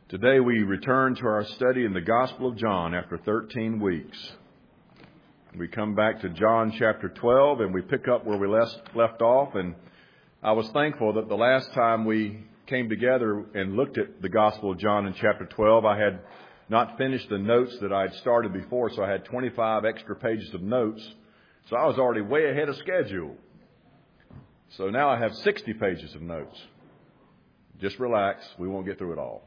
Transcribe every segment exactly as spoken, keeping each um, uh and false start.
Today we return to our study in the Gospel of John after thirteen weeks. We come back to John chapter twelve and we pick up where we left off. And I was thankful that the last time we came together and looked at the Gospel of John in chapter twelve, I had not finished the notes that I had started before, so I had twenty-five extra pages of notes. So I was already way ahead of schedule. So now I have sixty pages of notes. Just relax. We won't get through it all.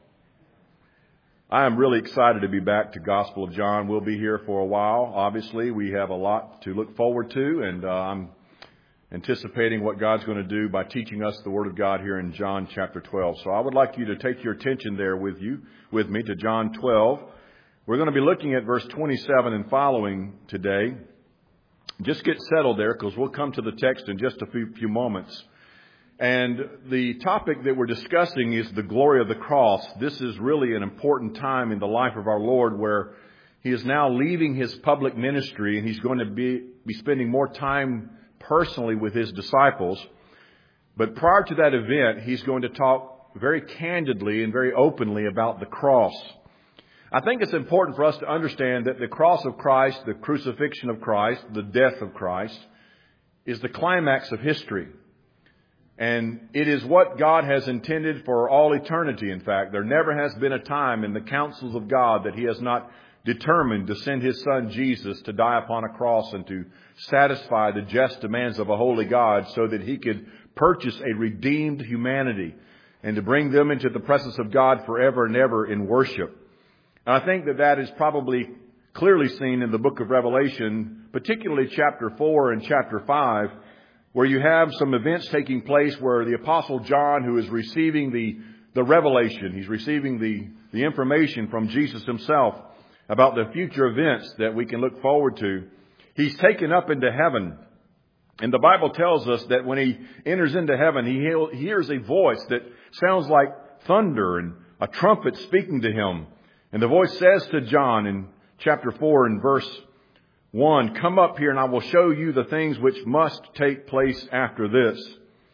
I am really excited to be back to Gospel of John. We'll be here for a while. Obviously, we have a lot to look forward to, and uh, I'm anticipating what God's going to do by teaching us the Word of God here in John chapter twelve. So I would like you to take your attention there with you, with me, to John twelve. We're going to be looking at verse twenty-seven and following today. Just get settled there, because we'll come to the text in just a few, few moments. And the topic that we're discussing is the glory of the cross. This is really an important time in the life of our Lord, where He is now leaving His public ministry and He's going to be, be spending more time personally with His disciples. But prior to that event, He's going to talk very candidly and very openly about the cross. I think it's important for us to understand that the cross of Christ, the crucifixion of Christ, the death of Christ, is the climax of history. And it is what God has intended for all eternity, in fact. There never has been a time in the counsels of God that He has not determined to send His Son Jesus to die upon a cross and to satisfy the just demands of a holy God so that He could purchase a redeemed humanity and to bring them into the presence of God forever and ever in worship. And I think that that is probably clearly seen in the book of Revelation, particularly chapter four and chapter five, where you have some events taking place where the Apostle John, who is receiving the, the revelation, he's receiving the, the information from Jesus Himself about the future events that we can look forward to. He's taken up into heaven. And the Bible tells us that when he enters into heaven, he hears a voice that sounds like thunder and a trumpet speaking to him. And the voice says to John in chapter four and verse one, "Come up here and I will show you the things which must take place after this."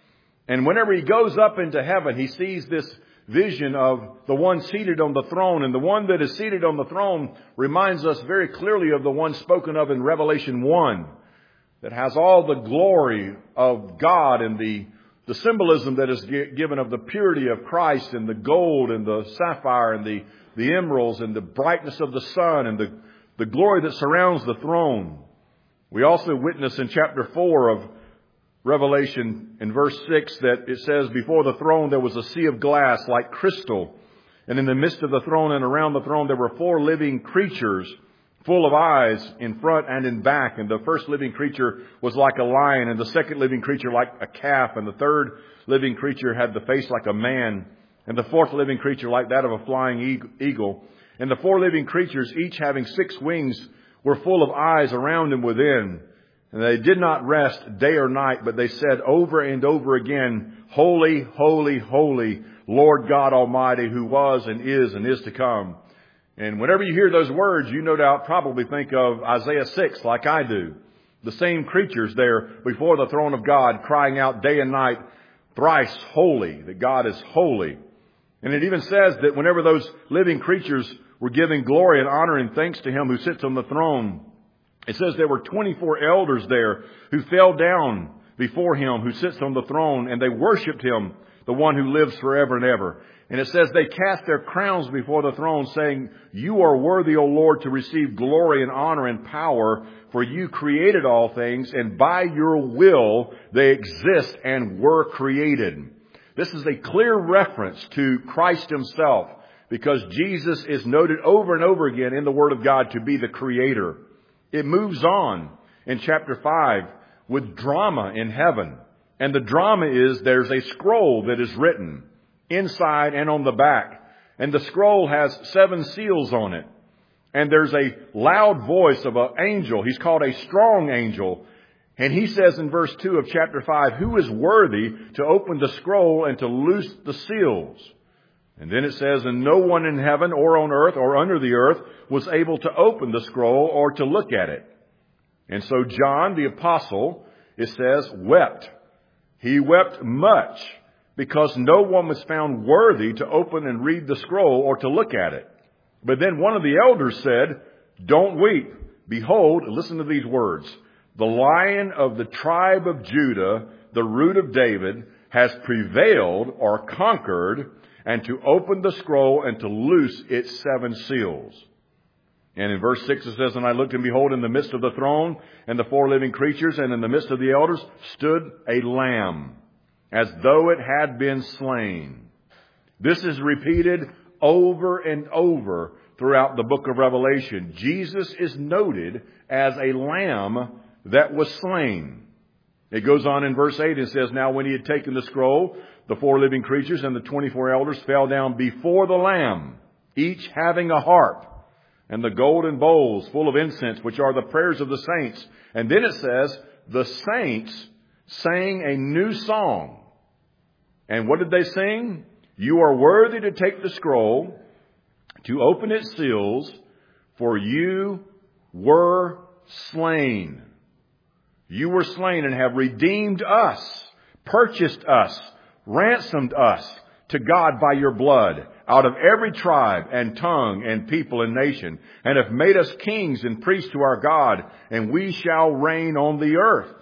And whenever he goes up into heaven, he sees this vision of the one seated on the throne. And the one that is seated on the throne reminds us very clearly of the one spoken of in Revelation one, that has all the glory of God and the, the symbolism that is given of the purity of Christ and the gold and the sapphire and the, the emeralds and the brightness of the sun and the The glory that surrounds the throne. We also witness in chapter four of Revelation in verse six that it says, "Before the throne there was a sea of glass like crystal. And in the midst of the throne and around the throne there were four living creatures full of eyes in front and in back. And the first living creature was like a lion, and the second living creature like a calf, and the third living creature had the face like a man, and the fourth living creature like that of a flying eagle. And the four living creatures, each having six wings, were full of eyes around and within. And they did not rest day or night, but they said over and over again, 'Holy, holy, holy, Lord God Almighty, who was and is and is to come.'" And whenever you hear those words, you no doubt probably think of Isaiah six, like I do. The same creatures there before the throne of God, crying out day and night, "Thrice holy," that God is holy. And it even says that whenever those living creatures were giving glory and honor and thanks to Him who sits on the throne, it says there were twenty-four elders there who fell down before Him who sits on the throne, and they worshiped Him, the one who lives forever and ever. And it says they cast their crowns before the throne, saying, "You are worthy, O Lord, to receive glory and honor and power, for you created all things, and by your will they exist and were created." This is a clear reference to Christ Himself, because Jesus is noted over and over again in the Word of God to be the Creator. It moves on in chapter five with drama in heaven. And the drama is there's a scroll that is written inside and on the back. And the scroll has seven seals on it. And there's a loud voice of an angel. He's called a strong angel. And he says in verse two of chapter five, "Who is worthy to open the scroll and to loose the seals?" And then it says, "And no one in heaven or on earth or under the earth was able to open the scroll or to look at it." And so John the apostle, it says, wept. He wept much because no one was found worthy to open and read the scroll or to look at it. But then one of the elders said, "Don't weep. Behold," listen to these words, "the Lion of the tribe of Judah, the Root of David, has prevailed," or conquered, "and to open the scroll and to loose its seven seals." And in verse six it says, "And I looked, and behold, in the midst of the throne and the four living creatures, and in the midst of the elders, stood a lamb, as though it had been slain." This is repeated over and over throughout the book of Revelation. Jesus is noted as a lamb that was slain. It goes on in verse eight, it says, "Now when he had taken the scroll, the four living creatures and the twenty-four elders fell down before the Lamb, each having a harp, and the golden bowls full of incense, which are the prayers of the saints." And then it says, "The saints sang a new song." And what did they sing? "You are worthy to take the scroll, to open its seals, for you were slain. You were slain and have redeemed us, purchased us, ransomed us to God by your blood, out of every tribe and tongue and people and nation, and have made us kings and priests to our God, and we shall reign on the earth."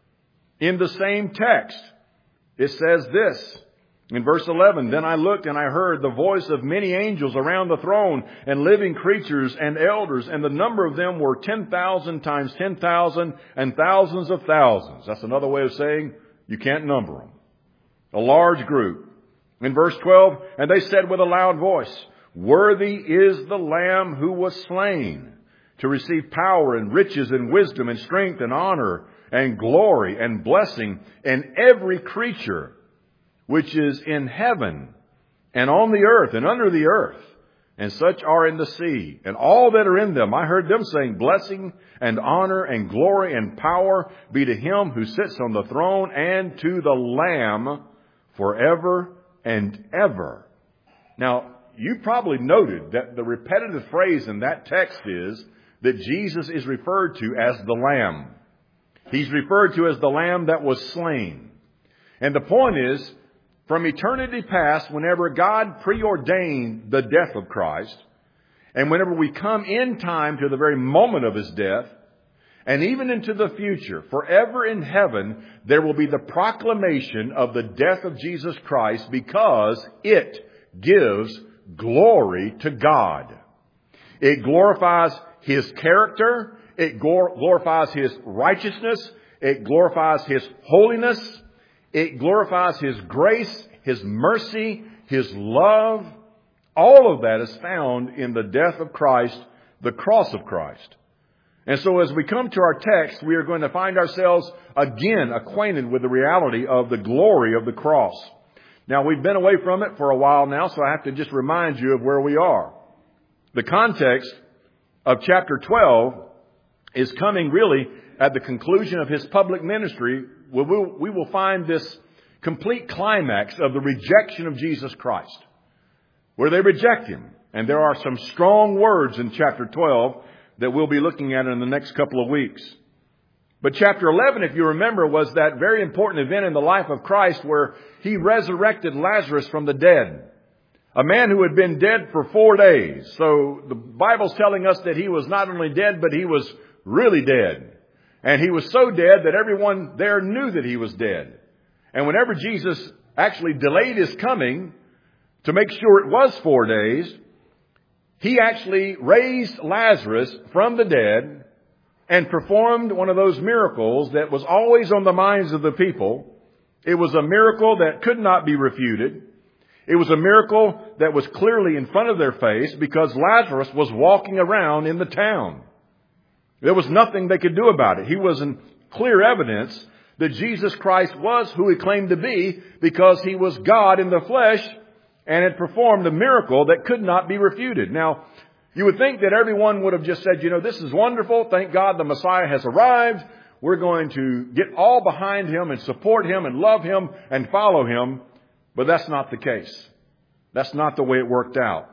In the same text, it says this, in verse eleven, "Then I looked, and I heard the voice of many angels around the throne, and living creatures and elders, and the number of them were ten thousand times ten thousand, and thousands of thousands." That's another way of saying you can't number them. A large group. In verse twelve, "And they said with a loud voice, Worthy is the Lamb who was slain to receive power and riches and wisdom and strength and honor and glory and blessing, and every creature which is in heaven and on the earth and under the earth, and such are in the sea, and all that are in them." I heard them saying, "Blessing and honor and glory and power be to him who sits on the throne and to the Lamb forever and ever." Now, you probably noted that the repetitive phrase in that text is that Jesus is referred to as the Lamb. He's referred to as the Lamb that was slain. And the point is, from eternity past, whenever God preordained the death of Christ, and whenever we come in time to the very moment of his death, and even into the future, forever in heaven, there will be the proclamation of the death of Jesus Christ, because it gives glory to God. It glorifies his character. It glorifies his righteousness. It glorifies his holiness. It glorifies his grace, his mercy, his love. All of that is found in the death of Christ, the cross of Christ. And so as we come to our text, we are going to find ourselves again acquainted with the reality of the glory of the cross. Now, we've been away from it for a while now, so I have to just remind you of where we are. The context of chapter twelve is coming really at the conclusion of his public ministry. We will, we will find this complete climax of the rejection of Jesus Christ, where they reject him. And there are some strong words in chapter twelve that we'll be looking at in the next couple of weeks. But chapter eleven, if you remember, was that very important event in the life of Christ where he resurrected Lazarus from the dead. A man who had been dead for four days. So the Bible's telling us that he was not only dead, but he was really dead. And he was so dead that everyone there knew that he was dead. And whenever Jesus actually delayed his coming to make sure it was four days, he actually raised Lazarus from the dead and performed one of those miracles that was always on the minds of the people. It was a miracle that could not be refuted. It was a miracle that was clearly in front of their face because Lazarus was walking around in the town. There was nothing they could do about it. He was in clear evidence that Jesus Christ was who he claimed to be because he was God in the flesh and had performed a miracle that could not be refuted. Now, you would think that everyone would have just said, you know, this is wonderful. Thank God the Messiah has arrived. We're going to get all behind him and support him and love him and follow him. But that's not the case. That's not the way it worked out.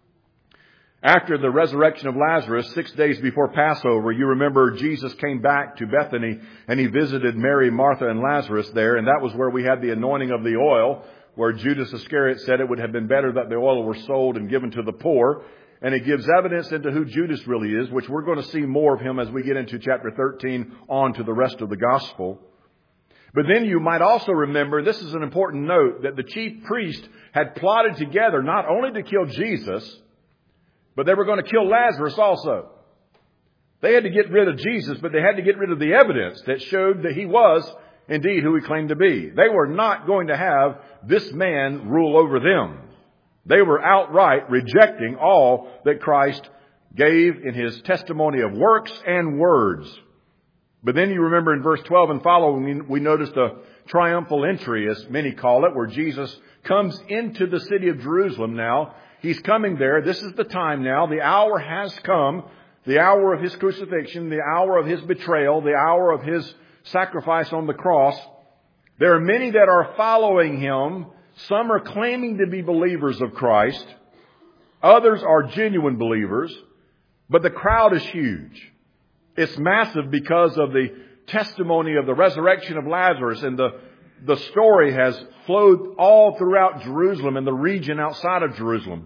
After the resurrection of Lazarus, six days before Passover, you remember Jesus came back to Bethany and he visited Mary, Martha, and Lazarus there. And that was where we had the anointing of the oil, where Judas Iscariot said it would have been better that the oil were sold and given to the poor. And it gives evidence into who Judas really is, which we're going to see more of him as we get into chapter thirteen on to the rest of the gospel. But then you might also remember, this is an important note, that the chief priest had plotted together not only to kill Jesus, but they were going to kill Lazarus also. They had to get rid of Jesus, but they had to get rid of the evidence that showed that he was indeed who he claimed to be. They were not going to have this man rule over them. They were outright rejecting all that Christ gave in his testimony of works and words. But then you remember in verse twelve and following, we noticed a triumphal entry, as many call it, where Jesus comes into the city of Jerusalem now. He's coming there. This is the time now. The hour has come. The hour of his crucifixion, the hour of his betrayal, the hour of his sacrifice on the cross. There are many that are following him. Some are claiming to be believers of Christ. Others are genuine believers. But the crowd is huge. It's massive because of the testimony of the resurrection of Lazarus, and the, the story has flowed all throughout Jerusalem and the region outside of Jerusalem.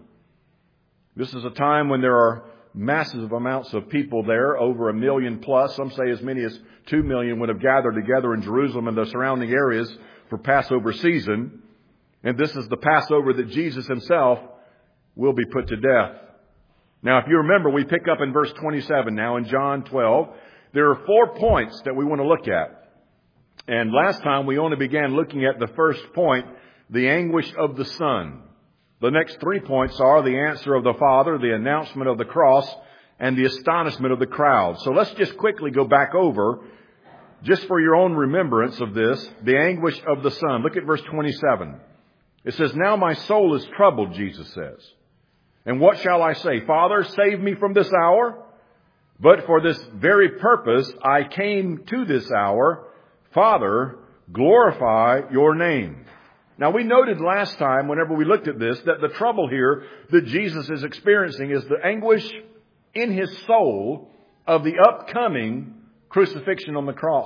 This is a time when there are massive amounts of people there, over a million plus. Some say as many as two million would have gathered together in Jerusalem and the surrounding areas for Passover season. And this is the Passover that Jesus himself will be put to death. Now, if you remember, we pick up in verse twenty-seven now in John twelve. There are four points that we want to look at. And last time we only began looking at the first point, the anguish of the Son. The next three points are the answer of the Father, the announcement of the cross, and the astonishment of the crowd. So let's just quickly go back over, just for your own remembrance of this, the anguish of the Son. Look at verse twenty-seven. It says, "Now my soul is troubled," Jesus says. "And what shall I say? Father, save me from this hour? But for this very purpose I came to this hour. Father, glorify your name." Now, we noted last time, whenever we looked at this, that the trouble here that Jesus is experiencing is the anguish in his soul of the upcoming crucifixion on the cross.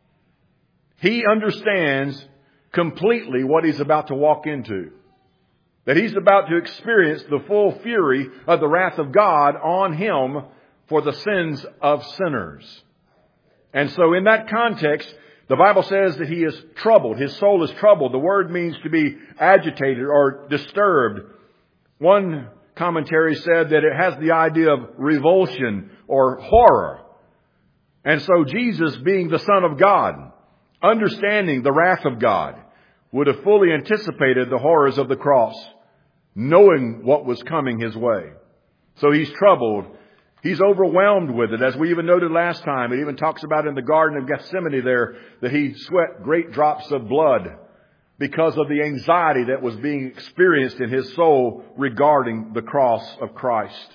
He understands completely what he's about to walk into. That he's about to experience the full fury of the wrath of God on him for the sins of sinners. And so in that context, the Bible says that he is troubled. His soul is troubled. The word means to be agitated or disturbed. One commentary said that it has the idea of revulsion or horror. And so Jesus, being the Son of God, understanding the wrath of God, would have fully anticipated the horrors of the cross, knowing what was coming his way. So he's troubled. He's overwhelmed with it. As we even noted last time, it even talks about in the Garden of Gethsemane there that he sweat great drops of blood because of the anxiety that was being experienced in his soul regarding the cross of Christ.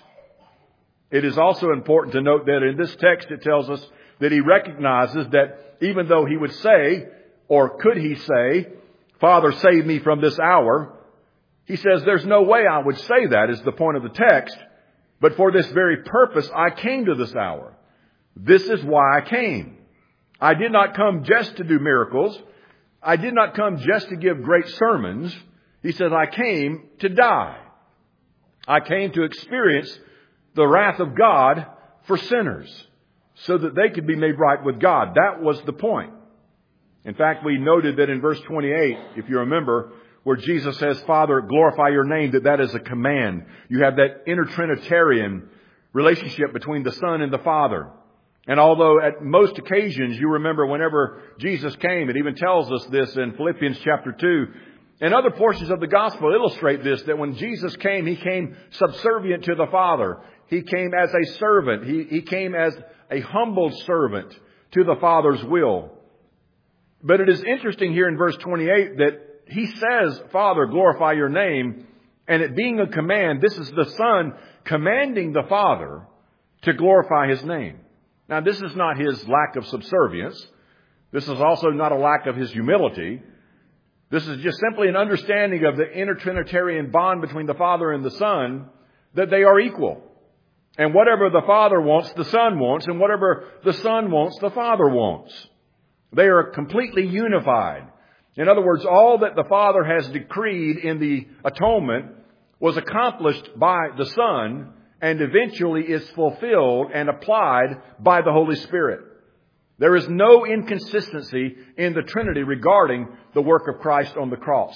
It is also important to note that in this text it tells us that he recognizes that even though he would say, or could he say, "Father, save me from this hour," he says, there's no way I would say that, is the point of the text. But for this very purpose, I came to this hour. This is why I came. I did not come just to do miracles. I did not come just to give great sermons. He says, I came to die. I came to experience the wrath of God for sinners so that they could be made right with God. That was the point. In fact, we noted that in verse twenty-eight, if you remember, where Jesus says, "Father, glorify your name," that that is a command. You have that intertrinitarian relationship between the Son and the Father. And although at most occasions, you remember whenever Jesus came, it even tells us this in Philippians chapter two. And other portions of the gospel illustrate this, that when Jesus came, he came subservient to the Father. He came as a servant. He, he came as a humble servant to the Father's will. But it is interesting here in verse twenty-eight that he says, "Father, glorify your name." And it being a command, this is the Son commanding the Father to glorify his name. Now, this is not his lack of subservience. This is also not a lack of his humility. This is just simply an understanding of the intertrinitarian bond between the Father and the Son, that they are equal. And whatever the Father wants, the Son wants. And whatever the Son wants, the Father wants. They are completely unified. In other words, all that the Father has decreed in the atonement was accomplished by the Son and eventually is fulfilled and applied by the Holy Spirit. There is no inconsistency in the Trinity regarding the work of Christ on the cross.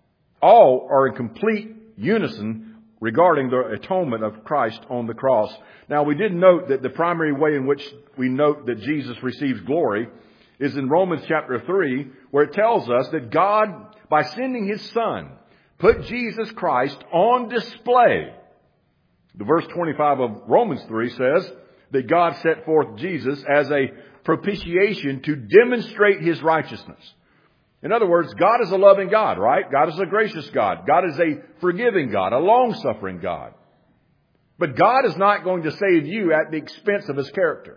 All are in complete unison regarding the atonement of Christ on the cross. Now, we did note that the primary way in which we note that Jesus receives glory is in Romans chapter three, where it tells us that God, by sending His Son, put Jesus Christ on display. The verse twenty-five of Romans three says that God set forth Jesus as a propitiation to demonstrate His righteousness. In other words, God is a loving God, right? God is a gracious God. God is a forgiving God, a long-suffering God. But God is not going to save you at the expense of His character.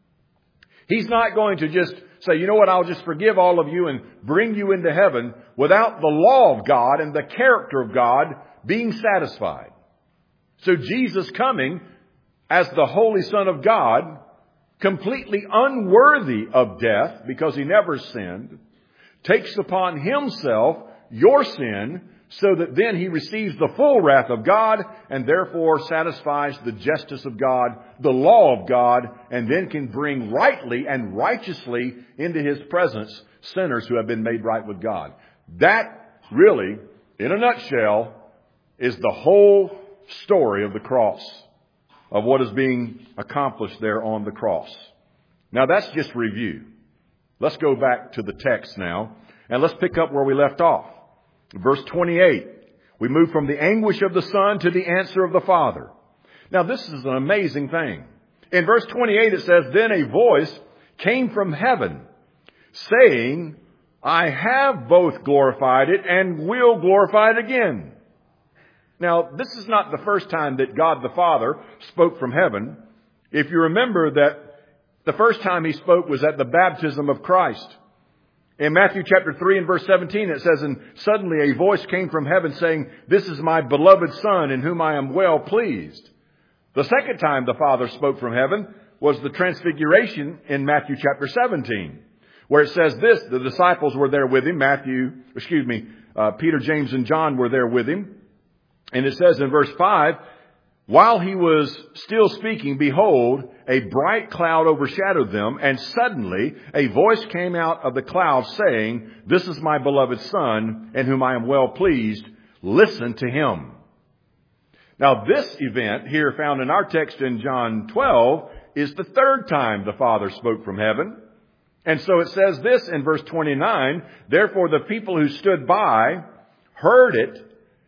He's not going to just say, you know what, I'll just forgive all of you and bring you into heaven without the law of God and the character of God being satisfied. So Jesus coming as the Holy Son of God, completely unworthy of death because He never sinned, takes upon Himself your sin so that then He receives the full wrath of God and therefore satisfies the justice of God, the law of God, and then can bring rightly and righteously into His presence sinners who have been made right with God. That really, in a nutshell, is the whole story of the cross, of what is being accomplished there on the cross. Now that's just review. Let's go back to the text now, and let's pick up where we left off. Verse twenty-eight, we move from the anguish of the Son to the answer of the Father. Now this is an amazing thing. In verse twenty-eight it says, then a voice came from heaven saying, I have both glorified it and will glorify it again. Now this is not the first time that God the Father spoke from heaven. If you remember that the first time He spoke was at the baptism of Christ. In Matthew chapter three and verse seventeen, it says, and suddenly a voice came from heaven saying, this is my beloved Son in whom I am well pleased. The second time the Father spoke from heaven was the transfiguration in Matthew chapter seventeen, where it says this, the disciples were there with Him. Matthew, excuse me, uh, Peter, James, and John were there with Him. And it says in verse five, while He was still speaking, behold, a bright cloud overshadowed them, and suddenly a voice came out of the cloud saying, this is my beloved Son, in whom I am well pleased. Listen to Him. Now this event here found in our text in John twelve is the third time the Father spoke from heaven. And so it says this in verse twenty-nine, therefore the people who stood by heard it,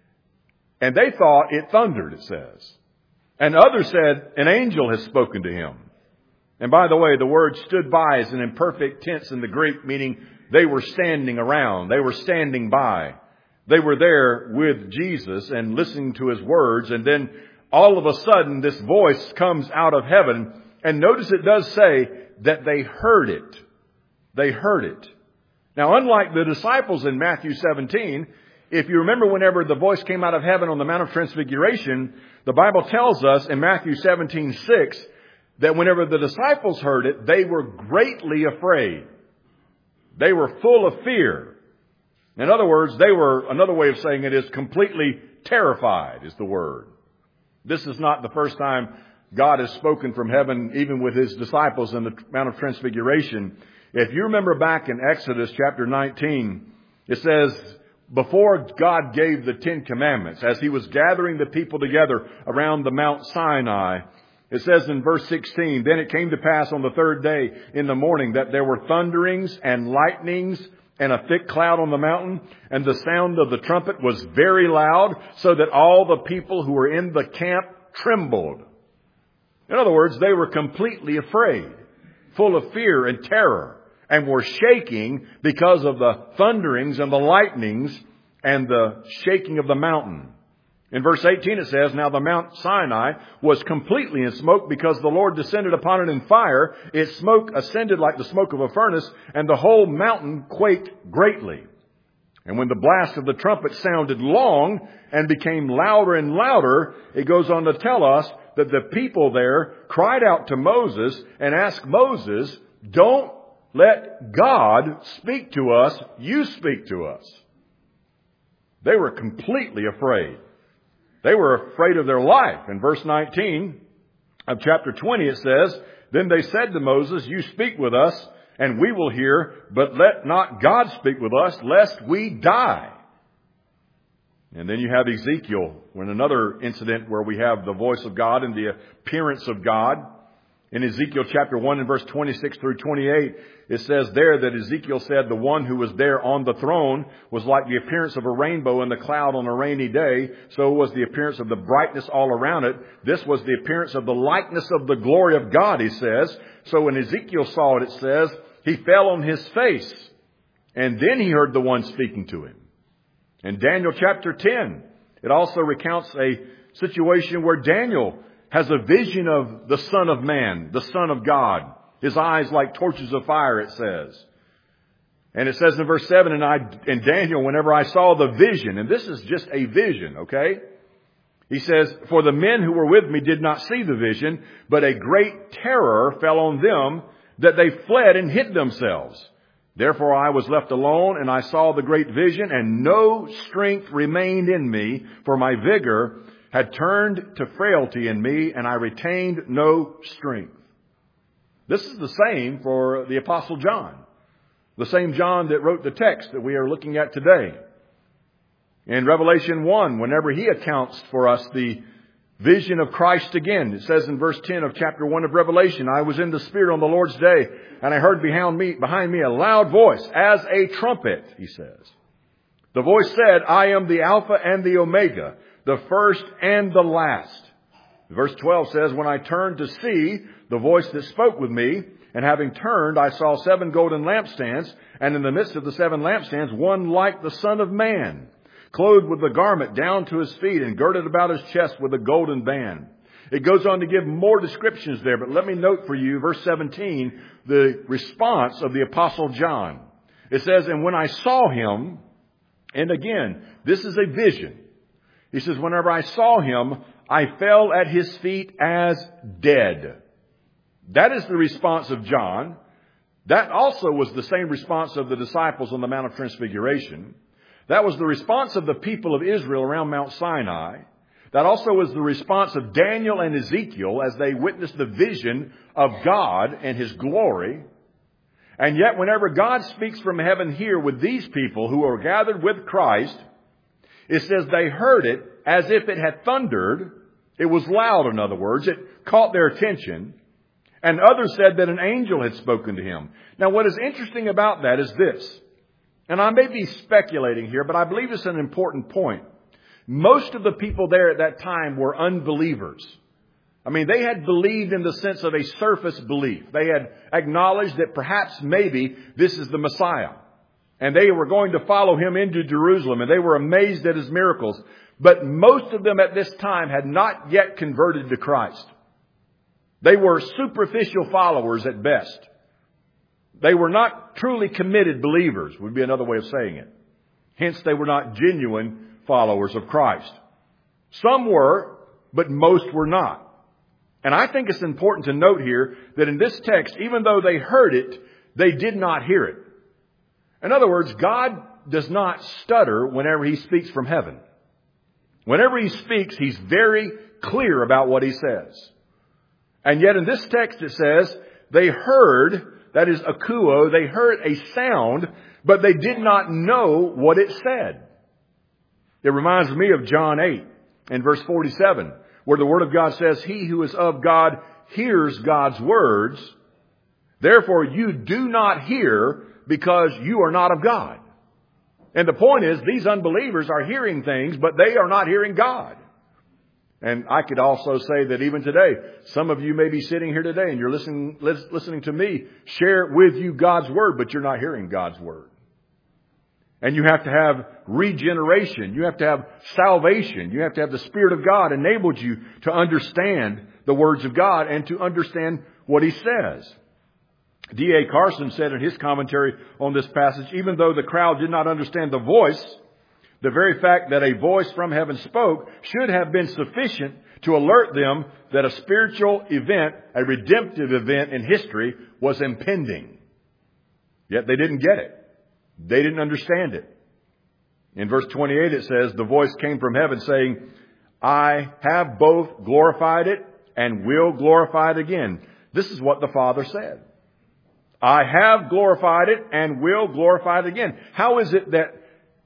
and they thought it thundered, it says. And others said, an angel has spoken to him. And by the way, the word stood by is an imperfect tense in the Greek, meaning they were standing around. They were standing by. They were there with Jesus and listening to His words. And then all of a sudden, this voice comes out of heaven. And notice it does say that they heard it. They heard it. Now, unlike the disciples in Matthew seventeen, if you remember whenever the voice came out of heaven on the Mount of Transfiguration, the Bible tells us in Matthew seventeen six that whenever the disciples heard it, they were greatly afraid. They were full of fear. In other words, they were, another way of saying it is completely terrified is the word. This is not the first time God has spoken from heaven, even with His disciples in the Mount of Transfiguration. If you remember back in Exodus chapter nineteen, it says, before God gave the Ten Commandments, as He was gathering the people together around the Mount Sinai, it says in verse sixteen, then it came to pass on the third day in the morning that there were thunderings and lightnings and a thick cloud on the mountain, and the sound of the trumpet was very loud, so that all the people who were in the camp trembled. In other words, they were completely afraid, full of fear and terror, and were shaking because of the thunderings and the lightnings and the shaking of the mountain. In verse eighteen it says, now the Mount Sinai was completely in smoke because the Lord descended upon it in fire. Its smoke ascended like the smoke of a furnace, and the whole mountain quaked greatly. And when the blast of the trumpet sounded long and became louder and louder, it goes on to tell us that the people there cried out to Moses and asked Moses, don't let God speak to us. You speak to us. They were completely afraid. They were afraid of their life. In verse nineteen of chapter twenty it says, then they said to Moses, you speak with us, and we will hear, but let not God speak with us, lest we die. And then you have Ezekiel, when another incident where we have the voice of God and the appearance of God. In Ezekiel chapter one and verse twenty-six through twenty-eight, it says there that Ezekiel said the one who was there on the throne was like the appearance of a rainbow in the cloud on a rainy day. So was the appearance of the brightness all around it. This was the appearance of the likeness of the glory of God, he says. So when Ezekiel saw it, it says, he fell on his face, and then he heard the one speaking to him. In Daniel chapter ten, it also recounts a situation where Daniel has a vision of the Son of Man, the Son of God. His eyes like torches of fire, it says. And it says in verse seven, and I, and Daniel, whenever I saw the vision, and this is just a vision, okay? He says, for the men who were with me did not see the vision, but a great terror fell on them that they fled and hid themselves. Therefore I was left alone, and I saw the great vision, and no strength remained in me, for my vigor had turned to frailty in me, and I retained no strength. This is the same for the Apostle John. The same John that wrote the text that we are looking at today. In Revelation one, whenever he accounts for us the vision of Christ again, it says in verse ten of chapter one of Revelation, I was in the Spirit on the Lord's day, and I heard behind me, behind me a loud voice as a trumpet, he says. The voice said, I am the Alpha and the Omega, the first and the last. Verse twelve says, when I turned to see the voice that spoke with me, and having turned, I saw seven golden lampstands, and in the midst of the seven lampstands, one like the Son of Man, clothed with a garment down to his feet, and girded about his chest with a golden band. It goes on to give more descriptions there, but let me note for you, verse seventeen, the response of the Apostle John. It says, and when I saw him, and again, this is a vision. He says, whenever I saw him, I fell at his feet as dead. That is the response of John. That also was the same response of the disciples on the Mount of Transfiguration. That was the response of the people of Israel around Mount Sinai. That also was the response of Daniel and Ezekiel as they witnessed the vision of God and his glory. And yet whenever God speaks from heaven here with these people who are gathered with Christ, it says they heard it as if it had thundered. It was loud, in other words. It caught their attention. And others said that an angel had spoken to him. Now, what is interesting about that is this. And I may be speculating here, but I believe it's an important point. Most of the people there at that time were unbelievers. I mean, they had believed in the sense of a surface belief. They had acknowledged that perhaps maybe this is the Messiah. And they were going to follow him into Jerusalem, and they were amazed at his miracles. But most of them at this time had not yet converted to Christ. They were superficial followers at best. They were not truly committed believers, would be another way of saying it. Hence, they were not genuine followers of Christ. Some were, but most were not. And I think it's important to note here that in this text, even though they heard it, they did not hear it. In other words, God does not stutter whenever he speaks from heaven. Whenever he speaks, he's very clear about what he says. And yet in this text it says, they heard, that is akuo, they heard a sound, but they did not know what it said. It reminds me of John eight and verse forty-seven, where the Word of God says, he who is of God hears God's words. Therefore you do not hear because you are not of God. And the point is, these unbelievers are hearing things, but they are not hearing God. And I could also say that even today, some of you may be sitting here today and you're listening, listening to me share with you God's Word, but you're not hearing God's Word. And you have to have regeneration. You have to have salvation. You have to have the Spirit of God enabled you to understand the words of God and to understand what he says. D A Carson said in his commentary on this passage, even though the crowd did not understand the voice, the very fact that a voice from heaven spoke should have been sufficient to alert them that a spiritual event, a redemptive event in history was impending. Yet they didn't get it. They didn't understand it. In verse twenty-eight it says, the voice came from heaven saying, I have both glorified it and will glorify it again. This is what the Father said. I have glorified it and will glorify it again. How is it that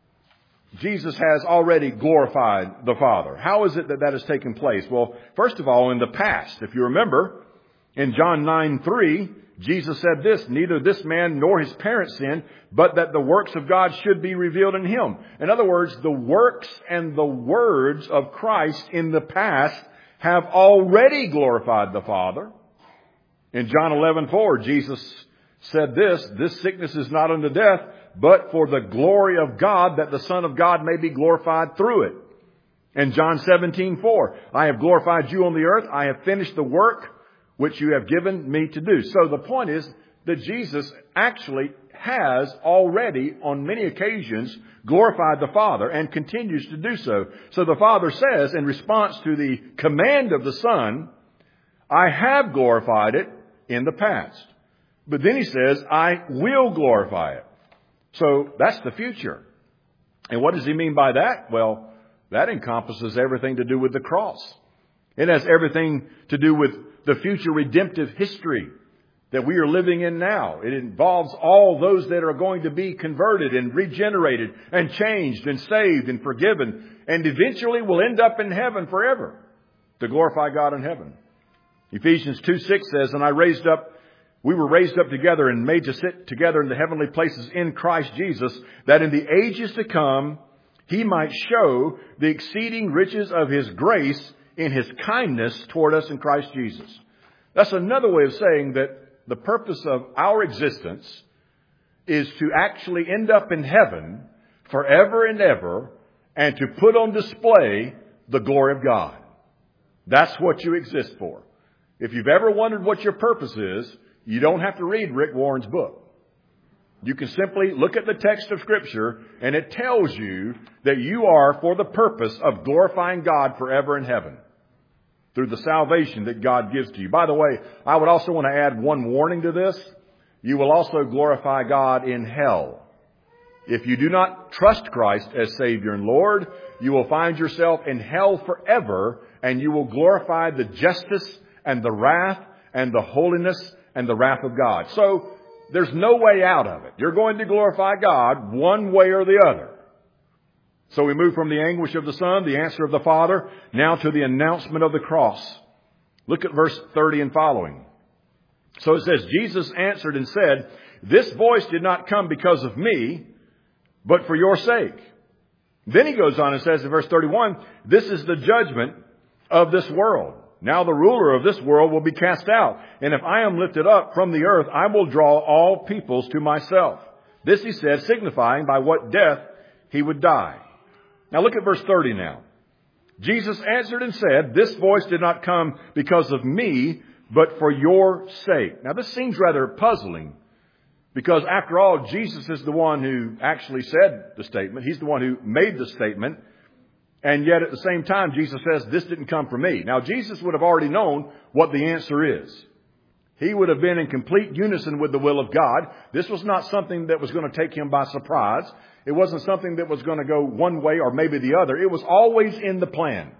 Jesus has already glorified the Father? How is it that that has taken place? Well, first of all, in the past, if you remember, in John nine three, Jesus said this, neither this man nor his parents sinned, but that the works of God should be revealed in him. In other words, the works and the words of Christ in the past have already glorified the Father. In John eleven four, Jesus said this, this sickness is not unto death, but for the glory of God, that the Son of God may be glorified through it. In John seventeen four, I have glorified you on the earth. I have finished the work which you have given me to do. So the point is that Jesus actually has already, on many occasions, glorified the Father and continues to do so. So the Father says, in response to the command of the Son, I have glorified it in the past. But then he says, I will glorify it. So that's the future. And what does he mean by that? Well, that encompasses everything to do with the cross. It has everything to do with the future redemptive history that we are living in now. It involves all those that are going to be converted and regenerated and changed and saved and forgiven and eventually will end up in heaven forever to glorify God in heaven. Ephesians two six says, and I raised up We were raised up together and made to sit together in the heavenly places in Christ Jesus, that in the ages to come he might show the exceeding riches of his grace in his kindness toward us in Christ Jesus. That's another way of saying that the purpose of our existence is to actually end up in heaven forever and ever and to put on display the glory of God. That's what you exist for. If you've ever wondered what your purpose is, you don't have to read Rick Warren's book. You can simply look at the text of Scripture and it tells you that you are for the purpose of glorifying God forever in heaven through the salvation that God gives to you. By the way, I would also want to add one warning to this. You will also glorify God in hell. If you do not trust Christ as Savior and Lord, you will find yourself in hell forever, and you will glorify the justice and the wrath and the holiness and the wrath of God. So there's no way out of it. You're going to glorify God one way or the other. So we move from the anguish of the Son, the answer of the Father, now to the announcement of the cross. Look at verse thirty and following. So it says, Jesus answered and said, this voice did not come because of me, but for your sake. Then he goes on and says in verse thirty-one, this is the judgment of this world. Now the ruler of this world will be cast out. And if I am lifted up from the earth, I will draw all peoples to myself. This he said, signifying by what death he would die. Now look at verse thirty now. Jesus answered and said, this voice did not come because of me, but for your sake. Now this seems rather puzzling, because after all, Jesus is the one who actually said the statement. He's the one who made the statement. And yet at the same time, Jesus says, this didn't come from me. Now, Jesus would have already known what the answer is. He would have been in complete unison with the will of God. This was not something that was going to take him by surprise. It wasn't something that was going to go one way or maybe the other. It was always in the plan.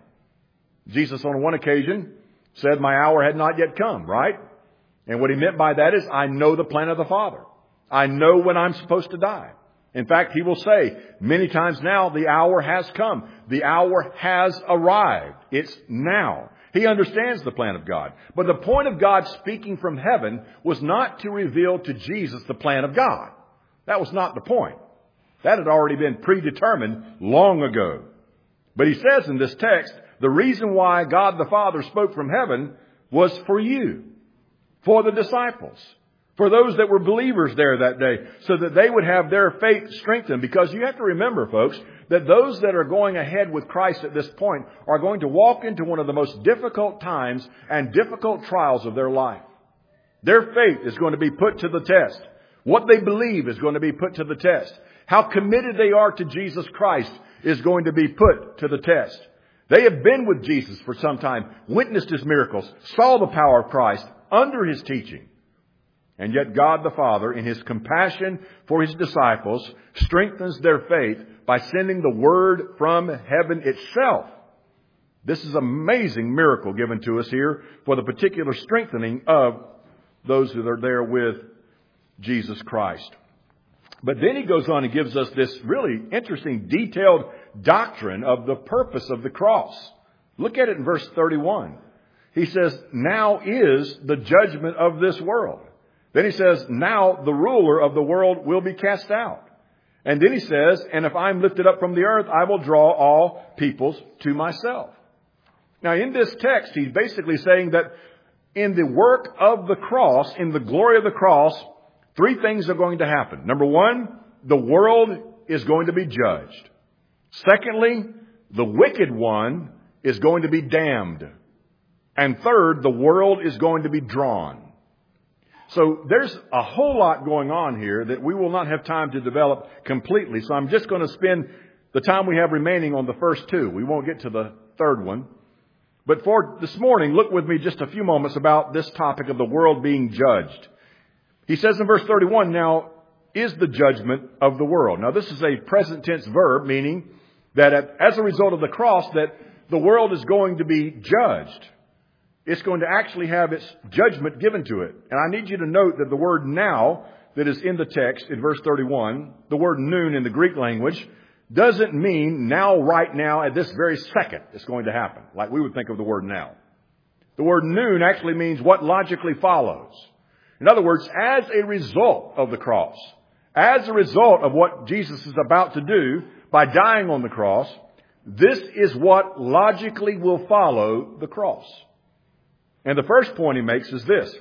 Jesus on one occasion said, my hour had not yet come, right? And what he meant by that is, I know the plan of the Father. I know when I'm supposed to die. In fact, he will say many times now, the hour has come. The hour has arrived. It's now. He understands the plan of God. But the point of God speaking from heaven was not to reveal to Jesus the plan of God. That was not the point. That had already been predetermined long ago. But he says in this text, the reason why God the Father spoke from heaven was for you, for the disciples, for those that were believers there that day, so that they would have their faith strengthened. Because you have to remember, folks, that those that are going ahead with Christ at this point are going to walk into one of the most difficult times and difficult trials of their life. Their faith is going to be put to the test. What they believe is going to be put to the test. How committed they are to Jesus Christ is going to be put to the test. They have been with Jesus for some time, witnessed his miracles, saw the power of Christ under his teaching. And yet God the Father, in His compassion for His disciples, strengthens their faith by sending the Word from heaven itself. This is an amazing miracle given to us here for the particular strengthening of those who are there with Jesus Christ. But then he goes on and gives us this really interesting, detailed doctrine of the purpose of the cross. Look at it in verse thirty-one. He says, now is the judgment of this world. Then he says, now the ruler of the world will be cast out. And then he says, and if I'm lifted up from the earth, I will draw all peoples to myself. Now in this text, he's basically saying that in the work of the cross, in the glory of the cross, three things are going to happen. Number one, the world is going to be judged. Secondly, the wicked one is going to be damned. And third, the world is going to be drawn. So there's a whole lot going on here that we will not have time to develop completely. So I'm just going to spend the time we have remaining on the first two. We won't get to the third one. But for this morning, look with me just a few moments about this topic of the world being judged. He says in verse thirty-one, now is the judgment of the world. Now this is a present tense verb, meaning that as a result of the cross, that the world is going to be judged. It's going to actually have its judgment given to it. And I need you to note that the word now that is in the text in verse thirty-one, the word noon in the Greek language, doesn't mean now, right now, at this very second it's going to happen, like we would think of the word now. The word noon actually means what logically follows. In other words, as a result of the cross, as a result of what Jesus is about to do by dying on the cross, this is what logically will follow the cross. And the first point he makes is this.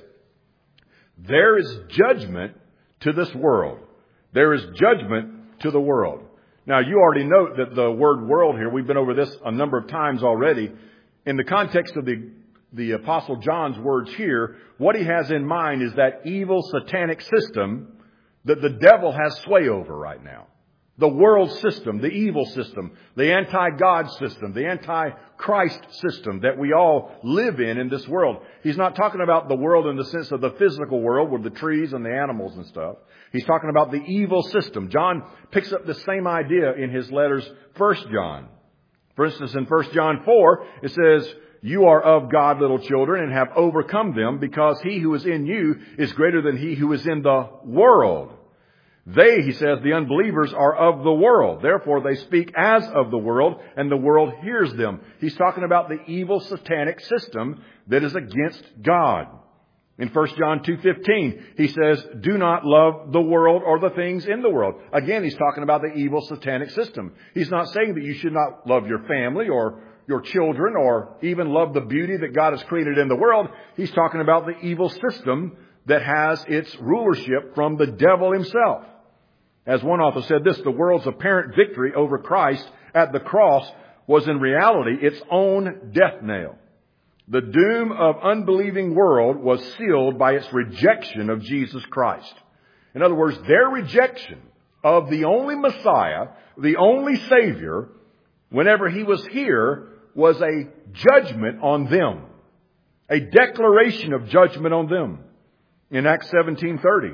There is judgment to this world. There is judgment to the world. Now, you already note that the word world here, we've been over this a number of times already. In the context of the, the Apostle John's words here, what he has in mind is that evil satanic system that the devil has sway over right now. The world system, the evil system, the anti-God system, the anti-Christ system that we all live in in this world. He's not talking about the world in the sense of the physical world with the trees and the animals and stuff. He's talking about the evil system. John picks up the same idea in his letters, First John. For instance, in First John four, it says, you are of God, little children, and have overcome them, because he who is in you is greater than he who is in the world. They, he says, the unbelievers are of the world. Therefore, they speak as of the world, and the world hears them. He's talking about the evil satanic system that is against God. In First John two fifteen, he says, do not love the world or the things in the world. Again, he's talking about the evil satanic system. He's not saying that you should not love your family or your children or even love the beauty that God has created in the world. He's talking about the evil system that has its rulership from the devil himself. As one author said this, the world's apparent victory over Christ at the cross was in reality its own death nail. The doom of unbelieving world was sealed by its rejection of Jesus Christ. In other words, their rejection of the only Messiah, the only Savior, whenever he was here, was a judgment on them. A declaration of judgment on them. In Acts seventeen thirty,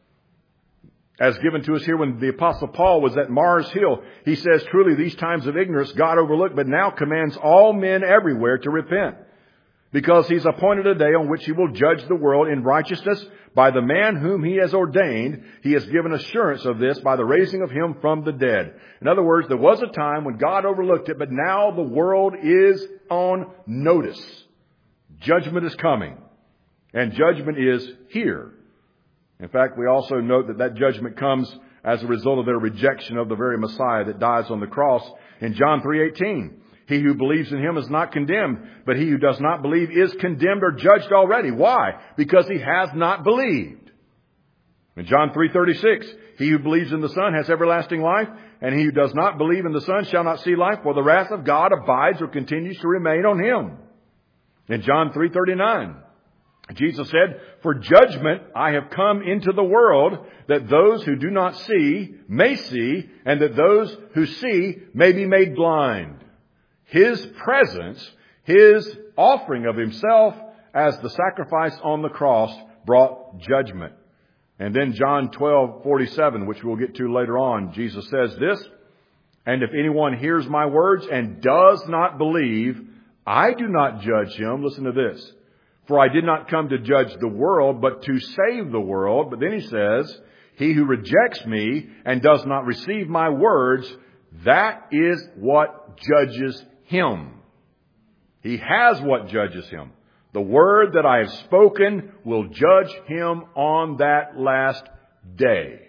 as given to us here when the Apostle Paul was at Mars Hill, he says, truly these times of ignorance God overlooked, but now commands all men everywhere to repent. Because he's appointed a day on which he will judge the world in righteousness by the man whom he has ordained. He has given assurance of this by the raising of him from the dead. In other words, there was a time when God overlooked it, but now the world is on notice. Judgment is coming. And judgment is here. In fact, we also note that that judgment comes as a result of their rejection of the very Messiah that dies on the cross. In John three eighteen, he who believes in him is not condemned, but he who does not believe is condemned or judged already. Why? Because he has not believed. In John three thirty-six, he who believes in the Son has everlasting life, and he who does not believe in the Son shall not see life, for the wrath of God abides or continues to remain on him. In John three thirty-nine, Jesus said, for judgment I have come into the world, that those who do not see may see, and that those who see may be made blind. His presence, his offering of himself as the sacrifice on the cross brought judgment. And then John twelve forty-seven, which we'll get to later on, Jesus says this, "And if anyone hears my words and does not believe, I do not judge him." Listen to this. "For I did not come to judge the world, but to save the world." But then he says, "He who rejects me and does not receive my words, that is what judges him." He has what judges him. "The word that I have spoken will judge him on that last day."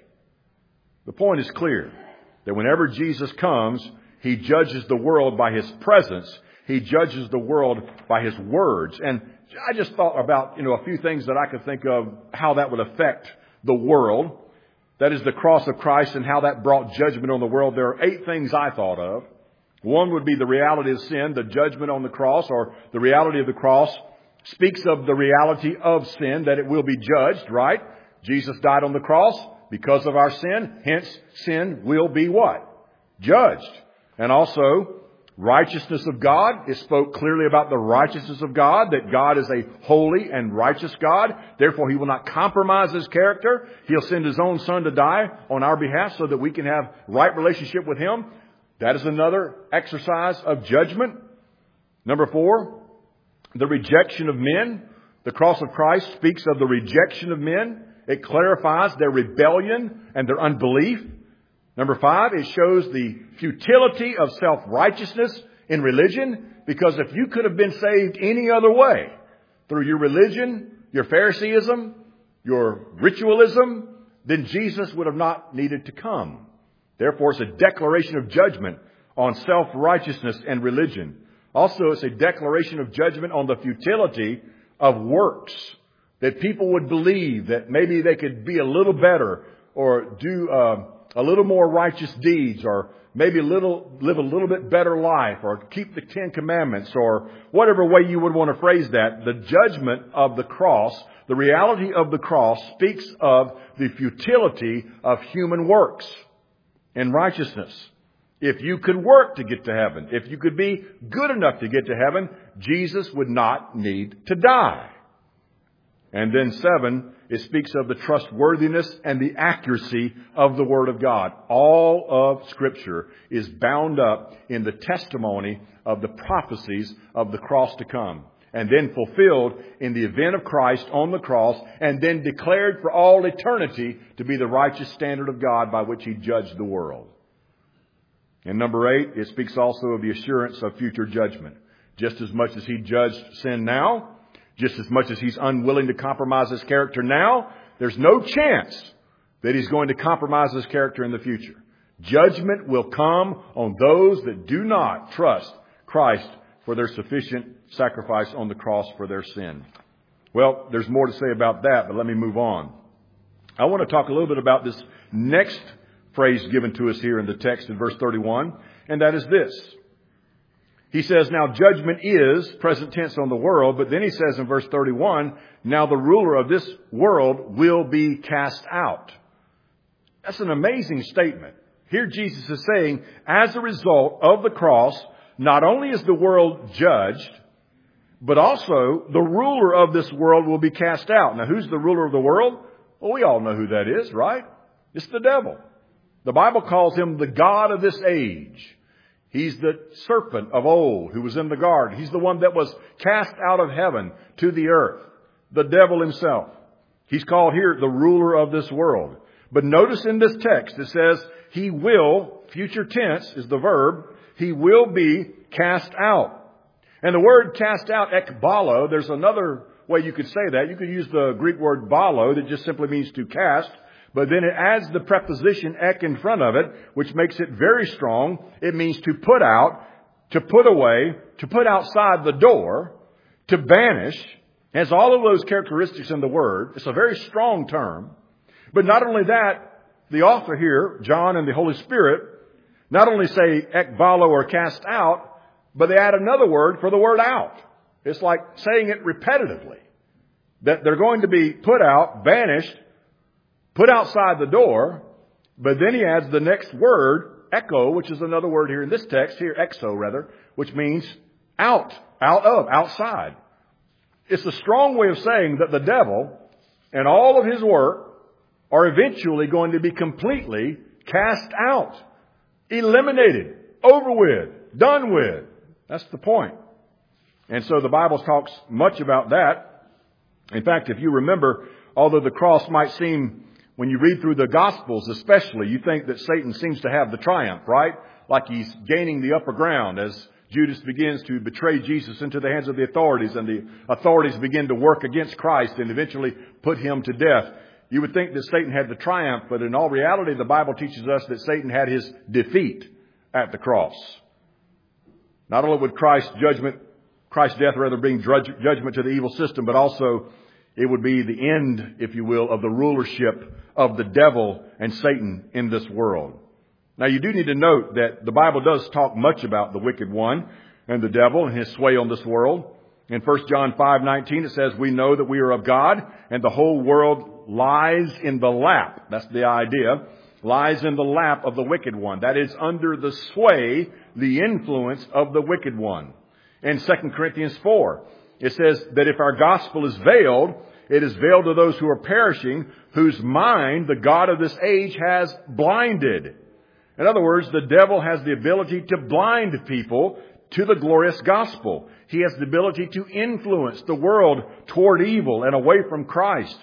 The point is clear, that whenever Jesus comes, he judges the world by his presence. He judges the world by his words. And I just thought about, you know, a few things that I could think of how that would affect the world. That is the cross of Christ and how that brought judgment on the world. There are eight things I thought of. One would be the reality of sin, the judgment on the cross, or the reality of the cross speaks of the reality of sin, that it will be judged, right? Jesus died on the cross because of our sin. Hence, sin will be what? Judged. And also, righteousness of God. It spoke clearly about the righteousness of God, that God is a holy and righteous God. Therefore, he will not compromise his character. He'll send his own son to die on our behalf so that we can have right relationship with him. That is another exercise of judgment. Number four, the rejection of men. The cross of Christ speaks of the rejection of men. It clarifies their rebellion and their unbelief. Number five, it shows the futility of self-righteousness in religion, because if you could have been saved any other way, through your religion, your Phariseeism, your ritualism, then Jesus would have not needed to come. Therefore, it's a declaration of judgment on self-righteousness and religion. Also, it's a declaration of judgment on the futility of works, that people would believe that maybe they could be a little better or do uh, a little more righteous deeds, or maybe a little, live a little bit better life, or keep the Ten Commandments, or whatever way you would want to phrase that. The judgment of the cross, the reality of the cross, speaks of the futility of human works and righteousness. If you could work to get to heaven, if you could be good enough to get to heaven, Jesus would not need to die. And then seven, it speaks of the trustworthiness and the accuracy of the Word of God. All of Scripture is bound up in the testimony of the prophecies of the cross to come, and then fulfilled in the event of Christ on the cross, and then declared for all eternity to be the righteous standard of God by which he judged the world. And number eight, it speaks also of the assurance of future judgment. Just as much as he judged sin now, just as much as he's unwilling to compromise his character now, there's no chance that he's going to compromise his character in the future. Judgment will come on those that do not trust Christ for their sufficient sacrifice on the cross for their sin. Well, there's more to say about that, but let me move on. I want to talk a little bit about this next phrase given to us here in the text in verse thirty-one, and that is this. He says, now judgment is, present tense, on the world, but then he says in verse thirty-one, now the ruler of this world will be cast out. That's an amazing statement. Here Jesus is saying, as a result of the cross, not only is the world judged, but also the ruler of this world will be cast out. Now, who's the ruler of the world? Well, we all know who that is, right? It's the devil. The Bible calls him the god of this age. He's the serpent of old who was in the garden. He's the one that was cast out of heaven to the earth. The devil himself. He's called here the ruler of this world. But notice in this text it says he will, future tense is the verb, he will be cast out. And the word cast out, ekbalo, there's another way you could say that. You could use the Greek word balo that just simply means to cast. But then it adds the preposition ek in front of it, which makes it very strong. It means to put out, to put away, to put outside the door, to banish. It has all of those characteristics in the word. It's a very strong term. But not only that, the author here, John and the Holy Spirit, not only say ekbalo or cast out, but they add another word for the word out. It's like saying it repetitively. That they're going to be put out, banished, put outside the door, but then he adds the next word, echo, which is another word here in this text, here exo rather, which means out, out of, outside. It's a strong way of saying that the devil and all of his work are eventually going to be completely cast out, eliminated, over with, done with. That's the point. And so the Bible talks much about that. In fact, if you remember, although the cross might seem, when you read through the Gospels especially, you think that Satan seems to have the triumph, right? Like he's gaining the upper ground as Judas begins to betray Jesus into the hands of the authorities, and the authorities begin to work against Christ and eventually put him to death. You would think that Satan had the triumph, but in all reality, the Bible teaches us that Satan had his defeat at the cross. Not only would Christ's judgment, Christ's death rather bring judgment to the evil system, but also it would be the end, if you will, of the rulership of the devil and Satan in this world. Now, you do need to note that the Bible does talk much about the wicked one and the devil and his sway on this world. In First John five nineteen, it says, we know that we are of God, and the whole world lies in the lap. That's the idea. Lies in the lap of the wicked one. That is, under the sway, the influence of the wicked one. In Second Corinthians four, it says that if our gospel is veiled, it is veiled to those who are perishing, whose mind the God of this age has blinded. In other words, the devil has the ability to blind people to the glorious gospel. He has the ability to influence the world toward evil and away from Christ.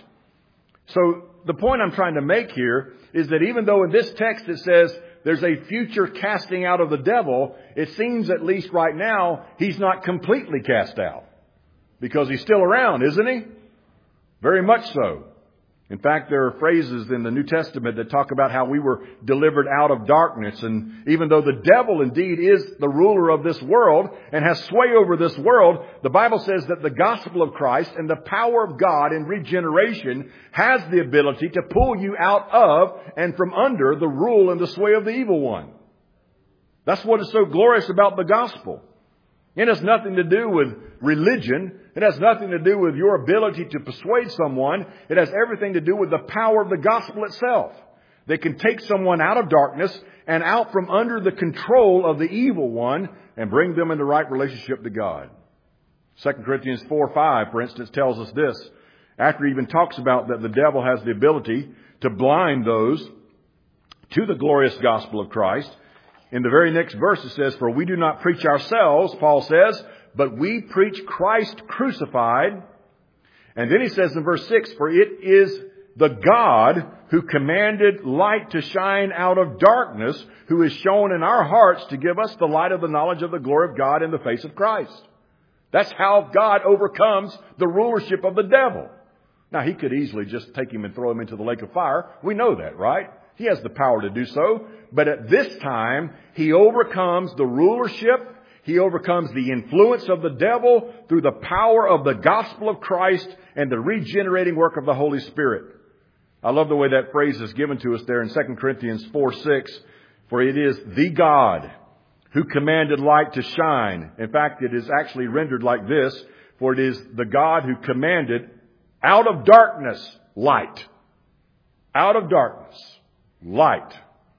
So the point I'm trying to make here is that even though in this text it says there's a future casting out of the devil, it seems at least right now he's not completely cast out. Because he's still around, isn't he? Very much so. In fact, there are phrases in the New Testament that talk about how we were delivered out of darkness. And even though the devil indeed is the ruler of this world and has sway over this world, the Bible says that the gospel of Christ and the power of God in regeneration has the ability to pull you out of and from under the rule and the sway of the evil one. That's what is so glorious about the gospel. It has nothing to do with religion. It has nothing to do with your ability to persuade someone. It has everything to do with the power of the gospel itself. They can take someone out of darkness and out from under the control of the evil one and bring them into right relationship to God. Second Corinthians four five, for instance, tells us this. After he even talks about that the devil has the ability to blind those to the glorious gospel of Christ, in the very next verse it says, for we do not preach ourselves, Paul says, but we preach Christ crucified. And then he says in verse six, for it is the God who commanded light to shine out of darkness, who is shown in our hearts to give us the light of the knowledge of the glory of God in the face of Christ. That's how God overcomes the rulership of the devil. Now, he could easily just take him and throw him into the lake of fire. We know that, right? He has the power to do so. But at this time, he overcomes the rulership. He overcomes the influence of the devil through the power of the gospel of Christ and the regenerating work of the Holy Spirit. I love the way that phrase is given to us there in Second Corinthians four six. For it is the God who commanded light to shine. In fact, it is actually rendered like this. For it is the God who commanded out of darkness light. Out of darkness light.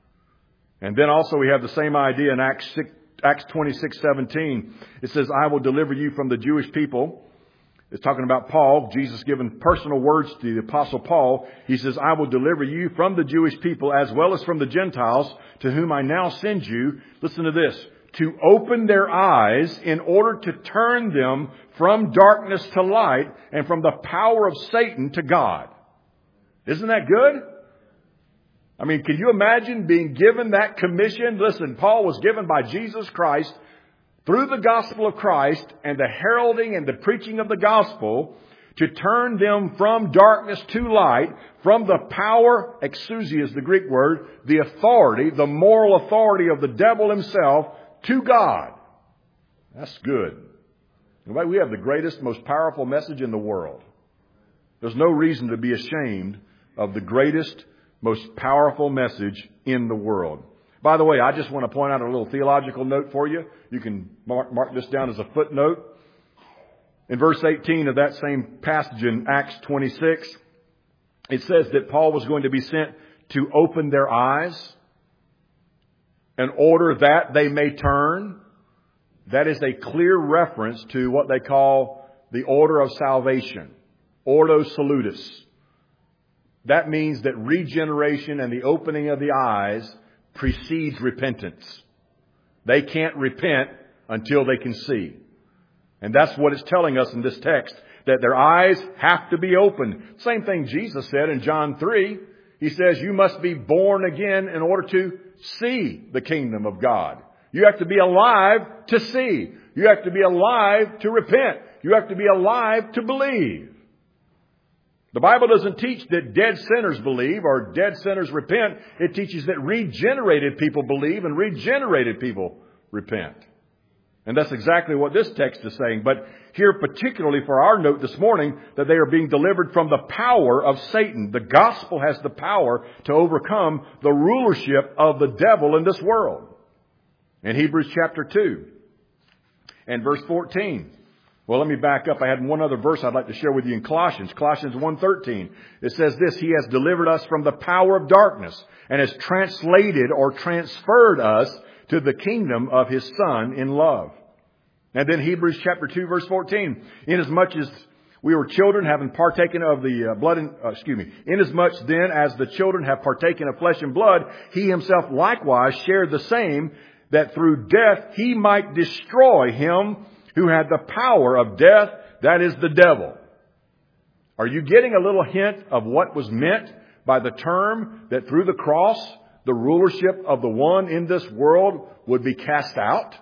And then also we have the same idea in Acts six, Acts twenty-six seventeen. It says, I will deliver you from the Jewish people. It's talking about Paul. Jesus giving personal words to the Apostle Paul. He says, I will deliver you from the Jewish people as well as from the Gentiles, to whom I now send you. Listen to this. To open their eyes in order to turn them from darkness to light and from the power of Satan to God. Isn't that good? I mean, can you imagine being given that commission? Listen, Paul was given by Jesus Christ through the gospel of Christ and the heralding and the preaching of the gospel to turn them from darkness to light, from the power, exousia is the Greek word, the authority, the moral authority of the devil himself to God. That's good. In fact, we have the greatest, most powerful message in the world. There's no reason to be ashamed of the greatest, most powerful message in the world. By the way, I just want to point out a little theological note for you. You can mark, mark this down as a footnote. In verse eighteen of that same passage in Acts twenty-six, it says that Paul was going to be sent to open their eyes in order that they may turn. That is a clear reference to what they call the order of salvation. Ordo salutis. that means that regeneration and the opening of the eyes precedes repentance. They can't repent until they can see. And that's what it's telling us in this text, that their eyes have to be opened. Same thing Jesus said in John three. He says, you must be born again in order to see the kingdom of God. You have to be alive to see. You have to be alive to repent. You have to be alive to believe. The Bible doesn't teach that dead sinners believe or dead sinners repent. It teaches that regenerated people believe and regenerated people repent. And that's exactly what this text is saying. But here particularly for our note this morning, that they are being delivered from the power of Satan. The gospel has the power to overcome the rulership of the devil in this world. In Hebrews chapter two and verse fourteen. Well, let me back up. I had one other verse I'd like to share with you in Colossians. Colossians one thirteen. It says this, He has delivered us from the power of darkness and has translated or transferred us to the kingdom of His Son in love. And then Hebrews chapter two verse fourteen. Inasmuch as we were children having partaken of the uh, blood and, uh, excuse me, inasmuch then as the children have partaken of flesh and blood, He Himself likewise shared the same, that through death He might destroy him who had the power of death, that is the devil. Are you getting a little hint of what was meant by the term that through the cross, the rulership of the one in this world would be cast out?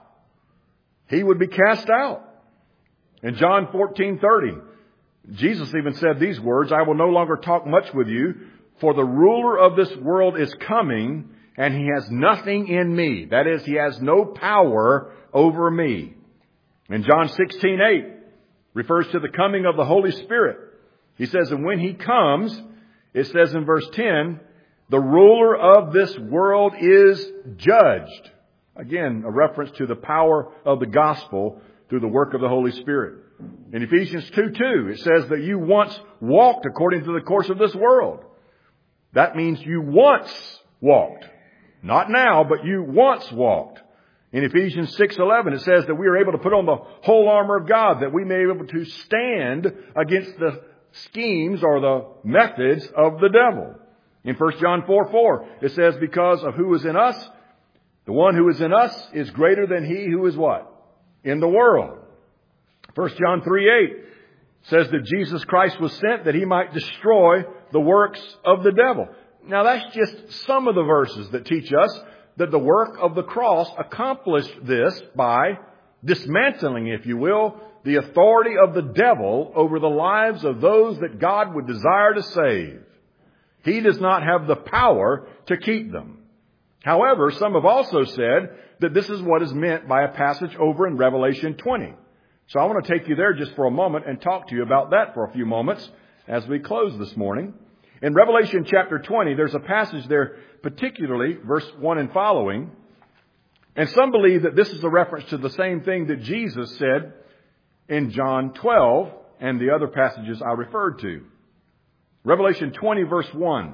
He would be cast out. In John fourteen thirty, Jesus even said these words, I will no longer talk much with you, for the ruler of this world is coming, and he has nothing in me. That is, he has no power over me. In John sixteen eight, refers to the coming of the Holy Spirit. He says, and when He comes, it says in verse ten, the ruler of this world is judged. Again, a reference to the power of the gospel through the work of the Holy Spirit. In Ephesians two two, it says that you once walked according to the course of this world. That means you once walked. Not now, but you once walked. In Ephesians six eleven, it says that we are able to put on the whole armor of God, that we may be able to stand against the schemes or the methods of the devil. In First John four four, it says, because of who is in us, the one who is in us is greater than he who is what? In the world. First John three eight says that Jesus Christ was sent that He might destroy the works of the devil. Now that's just some of the verses that teach us that the work of the cross accomplished this by dismantling, if you will, the authority of the devil over the lives of those that God would desire to save. He does not have the power to keep them. However, some have also said that this is what is meant by a passage over in Revelation twenty. So I want to take you there just for a moment and talk to you about that for a few moments as we close this morning. In Revelation chapter twenty, there's a passage there, particularly verse one and following. And some believe that this is a reference to the same thing that Jesus said in John twelve and the other passages I referred to. Revelation twenty verse one.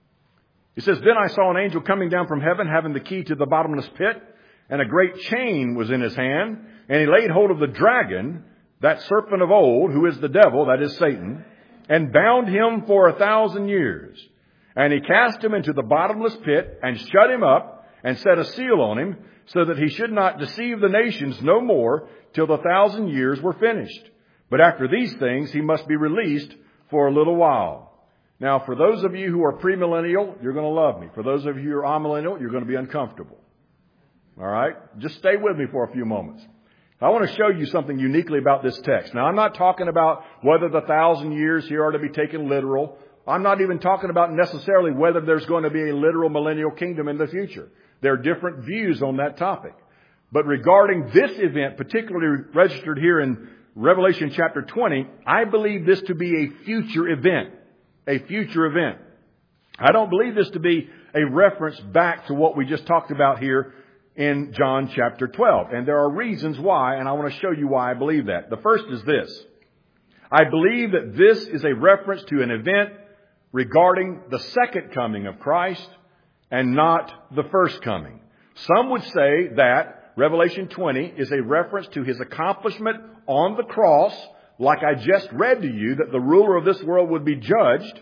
It says, then I saw an angel coming down from heaven, having the key to the bottomless pit, and a great chain was in his hand, and he laid hold of the dragon, that serpent of old, who is the devil, that is Satan, and bound him for a thousand years. And he cast him into the bottomless pit, and shut him up, and set a seal on him, so that he should not deceive the nations no more, till the thousand years were finished. But after these things he must be released for a little while. Now, for those of you who are premillennial, you're going to love me. For those of you who are amillennial, you're going to be uncomfortable. All right? Just stay with me for a few moments. I want to show you something uniquely about this text. Now, I'm not talking about whether the thousand years here are to be taken literal. I'm not even talking about necessarily whether there's going to be a literal millennial kingdom in the future. There are different views on that topic. But regarding this event, particularly registered here in Revelation chapter twenty, I believe this to be a future event. A future event. I don't believe this to be a reference back to what we just talked about here in John chapter twelve. And there are reasons why, and I want to show you why I believe that. The first is this. I believe that this is a reference to an event regarding the second coming of Christ and not the first coming. Some would say that Revelation twenty is a reference to His accomplishment on the cross, like I just read to you, that the ruler of this world would be judged.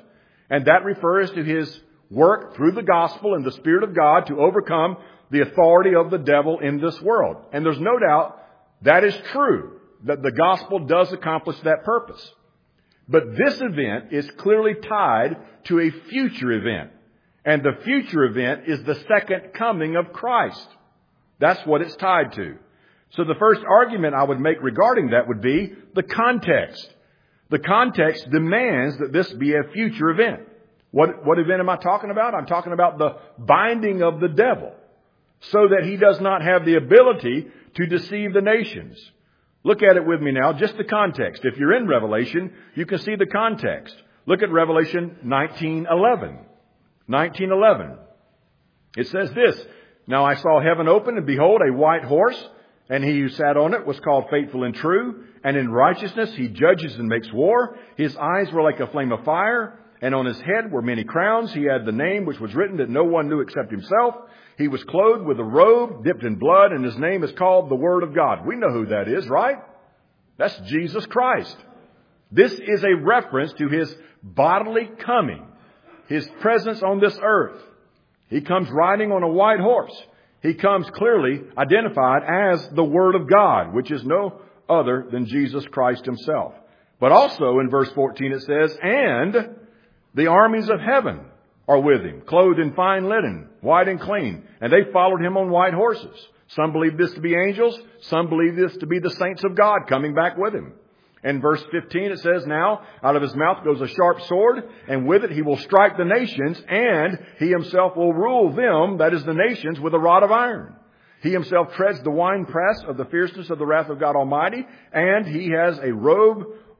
And that refers to His work through the gospel and the Spirit of God to overcome the authority of the devil in this world. And there's no doubt that is true, that the gospel does accomplish that purpose. But this event is clearly tied to a future event. And the future event is the second coming of Christ. That's what it's tied to. So the first argument I would make regarding that would be the context. The context demands that this be a future event. What, what event am I talking about? I'm talking about the binding of the devil so that he does not have the ability to deceive the nations. Look at it with me now, just the context. If you're in Revelation, you can see the context. Look at Revelation nineteen eleven. nineteen eleven. It says this, "Now I saw heaven open, and behold, a white horse, and he who sat on it was called Faithful and True, and in righteousness he judges and makes war. His eyes were like a flame of fire, and on his head were many crowns. He had the name which was written that no one knew except himself. He was clothed with a robe dipped in blood, and his name is called the Word of God." We know who that is, right? That's Jesus Christ. This is a reference to His bodily coming, His presence on this earth. He comes riding on a white horse. He comes clearly identified as the Word of God, which is no other than Jesus Christ Himself. But also in verse fourteen it says, "And the armies of heaven are with Him, clothed in fine linen, white and clean. And they followed Him on white horses." Some believe this to be angels. Some believe this to be the saints of God coming back with Him. In verse fifteen it says, "Now out of His mouth goes a sharp sword, and with it He will strike the nations, and He Himself will rule them," that is the nations, "with a rod of iron. He Himself treads the winepress of the fierceness of the wrath of God Almighty, and He has a robe,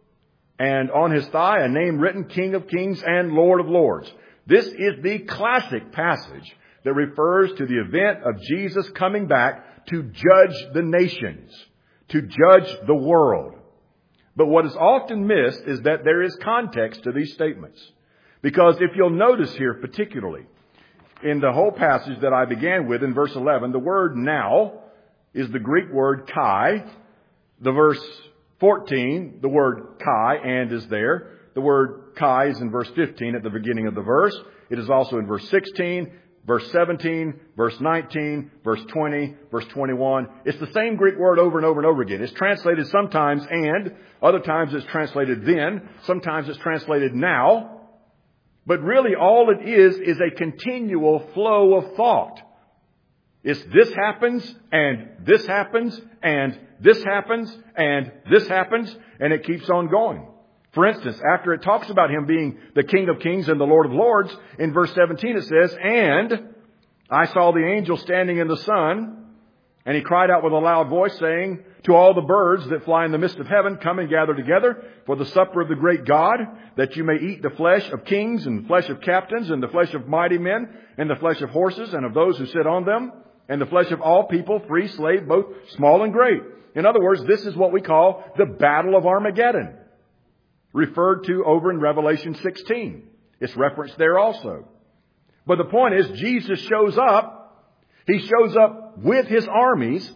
and on His thigh a name written, King of Kings and Lord of Lords." This is the classic passage that refers to the event of Jesus coming back to judge the nations, to judge the world. But what is often missed is that there is context to these statements. Because if you'll notice here particularly, in the whole passage that I began with in verse eleven, the word "now" is the Greek word "kai." The verse fourteen, the word "kai," "and" is there. The word "kai" is in verse fifteen at the beginning of the verse. It is also in verse sixteen, verse seventeen, verse nineteen, verse twenty, verse twenty-one. It's the same Greek word over and over and over again. It's translated sometimes "and," other times it's translated "then," sometimes it's translated "now." But really all it is is a continual flow of thought. It's this happens, and this happens, and this happens, and this happens, and it keeps on going. For instance, after it talks about Him being the King of Kings and the Lord of Lords, in verse seventeen it says, "And I saw the angel standing in the sun, and he cried out with a loud voice, saying, to all the birds that fly in the midst of heaven, come and gather together for the supper of the great God, that you may eat the flesh of kings and the flesh of captains and the flesh of mighty men and the flesh of horses and of those who sit on them and the flesh of all people, free, slave, both small and great." In other words, this is what we call the Battle of Armageddon, referred to over in Revelation sixteen. It's referenced there also. But the point is, Jesus shows up. He shows up with His armies,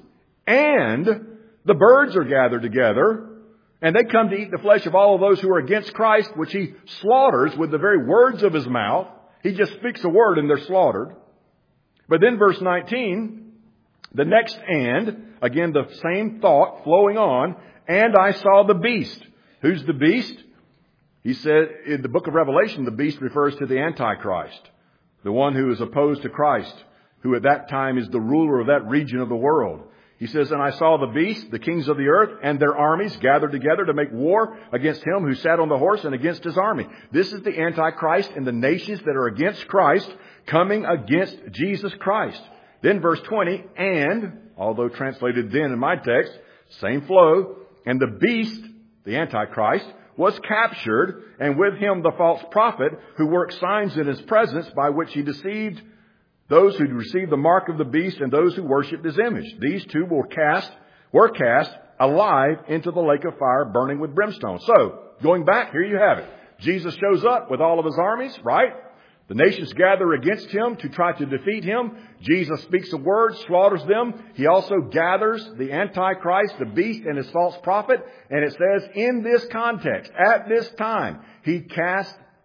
and the birds are gathered together, and they come to eat the flesh of all of those who are against Christ, which He slaughters with the very words of His mouth. He just speaks a word and they're slaughtered. But then verse nineteen, the next "and," again the same thought flowing on, "and I saw the beast." Who's the beast? He said in the book of Revelation, the beast refers to the Antichrist, the one who is opposed to Christ, who at that time is the ruler of that region of the world. He says, "And I saw the beast, the kings of the earth, and their armies gathered together to make war against him who sat on the horse and against his army." This is the Antichrist and the nations that are against Christ coming against Jesus Christ. Then verse twenty, "And," although translated "then" in my text, same flow, "and the beast," the Antichrist, "was captured, and with him the false prophet who worked signs in his presence by which he deceived those who received the mark of the beast and those who worshipped his image. These two were cast, were cast alive into the lake of fire burning with brimstone." So, going back, here you have it. Jesus shows up with all of His armies, right? The nations gather against Him to try to defeat Him. Jesus speaks a word, slaughters them. He also gathers the Antichrist, the beast, and his false prophet. And it says, in this context, at this time, He cast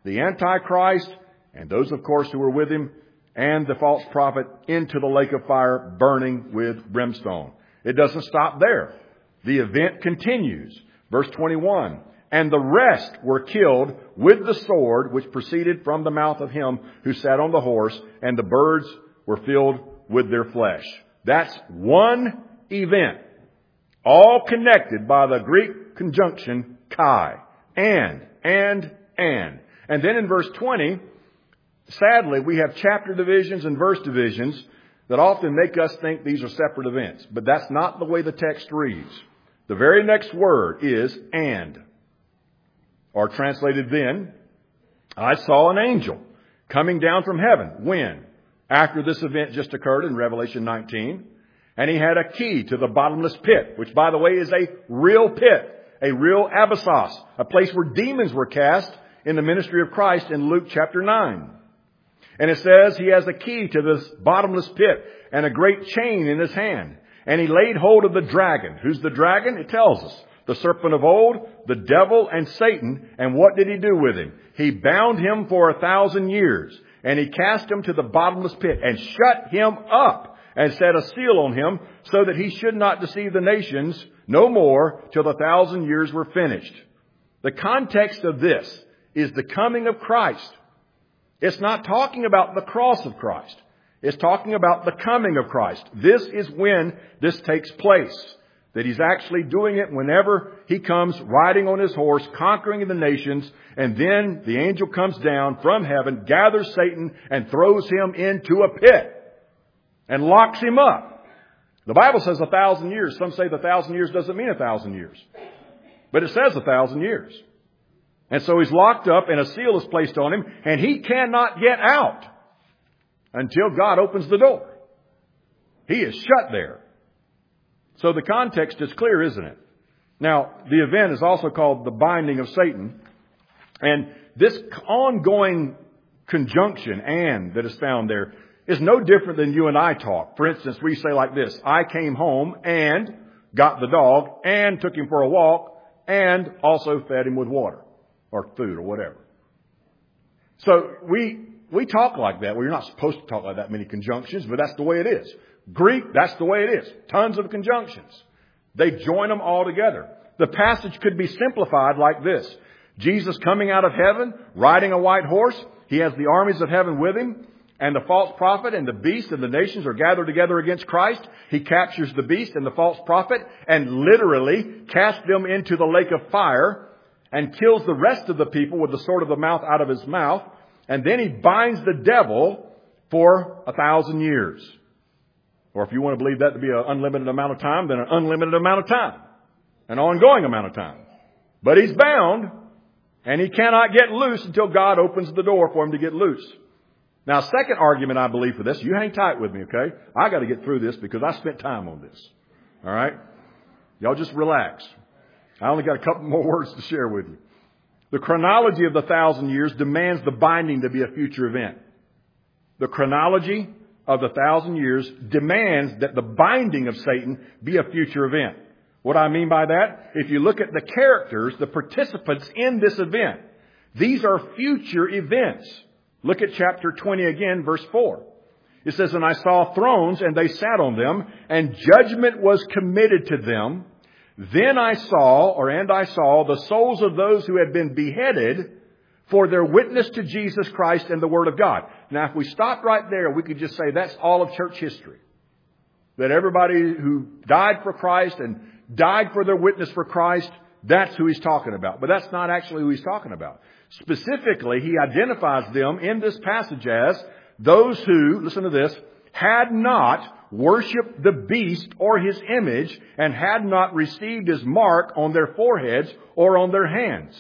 the Antichrist, and those, of course, who were with him, and the false prophet into the lake of fire burning with brimstone. It doesn't stop there. The event continues. Verse twenty-one, and the rest were killed with the sword which proceeded from the mouth of him who sat on the horse, and the birds were filled with their flesh. That's one event, all connected by the Greek conjunction kai. And, and, and. And then in verse twenty, sadly, we have chapter divisions and verse divisions that often make us think these are separate events. But that's not the way the text reads. The very next word is and. Or translated then, I saw an angel coming down from heaven. When? After this event just occurred in Revelation nineteen. And he had a key to the bottomless pit, which, by the way, is a real pit, a real abyssos, a place where demons were cast in the ministry of Christ in Luke chapter nine. And it says he has a key to this bottomless pit and a great chain in his hand. And he laid hold of the dragon. Who's the dragon? It tells us. The serpent of old, the devil, and Satan. And what did he do with him? He bound him for a thousand years. And he cast him to the bottomless pit and shut him up and set a seal on him so that he should not deceive the nations no more till the thousand years were finished. The context of this is the coming of Christ. It's not talking about the cross of Christ. It's talking about the coming of Christ. This is when this takes place. That he's actually doing it whenever he comes riding on his horse, conquering the nations, and then the angel comes down from heaven, gathers Satan, and throws him into a pit and locks him up. The Bible says a thousand years. Some say the thousand years doesn't mean a thousand years. But it says a thousand years. And so he's locked up and a seal is placed on him and he cannot get out until God opens the door. He is shut there. So the context is clear, isn't it? Now, the event is also called the binding of Satan. And this ongoing conjunction, and, that is found there, is no different than you and I talk. For instance, we say like this: I came home and got the dog and took him for a walk and also fed him with water or food or whatever. So we we talk like that. Well, you're not supposed to talk like that many conjunctions, but that's the way it is. Greek, that's the way it is. Tons of conjunctions. They join them all together. The passage could be simplified like this: Jesus coming out of heaven, riding a white horse. He has the armies of heaven with him. And the false prophet and the beast and the nations are gathered together against Christ. He captures the beast and the false prophet and literally casts them into the lake of fire and kills the rest of the people with the sword of the mouth out of his mouth. And then he binds the devil for a thousand years. Or if you want to believe that to be an unlimited amount of time, then an unlimited amount of time. An ongoing amount of time. But he's bound and he cannot get loose until God opens the door for him to get loose. Now, second argument, I believe, for this, you hang tight with me, okay? I got to get through this because I spent time on this. All right? Y'all just relax. I only got a couple more words to share with you. The chronology of the thousand years demands the binding to be a future event. The chronology of the thousand years demands that the binding of Satan be a future event. What do I mean by that? If you look at the characters, the participants in this event, these are future events. Look at chapter twenty again, verse four. It says, and I saw thrones, and they sat on them, and judgment was committed to them. Then I saw, or and I saw, the souls of those who had been beheaded for their witness to Jesus Christ and the Word of God. Now, if we stopped right there, we could just say that's all of church history. That everybody who died for Christ and died for their witness for Christ, that's who he's talking about. But that's not actually who he's talking about. Specifically, he identifies them in this passage as those who, listen to this, had not worshipped the beast or his image and had not received his mark on their foreheads or on their hands.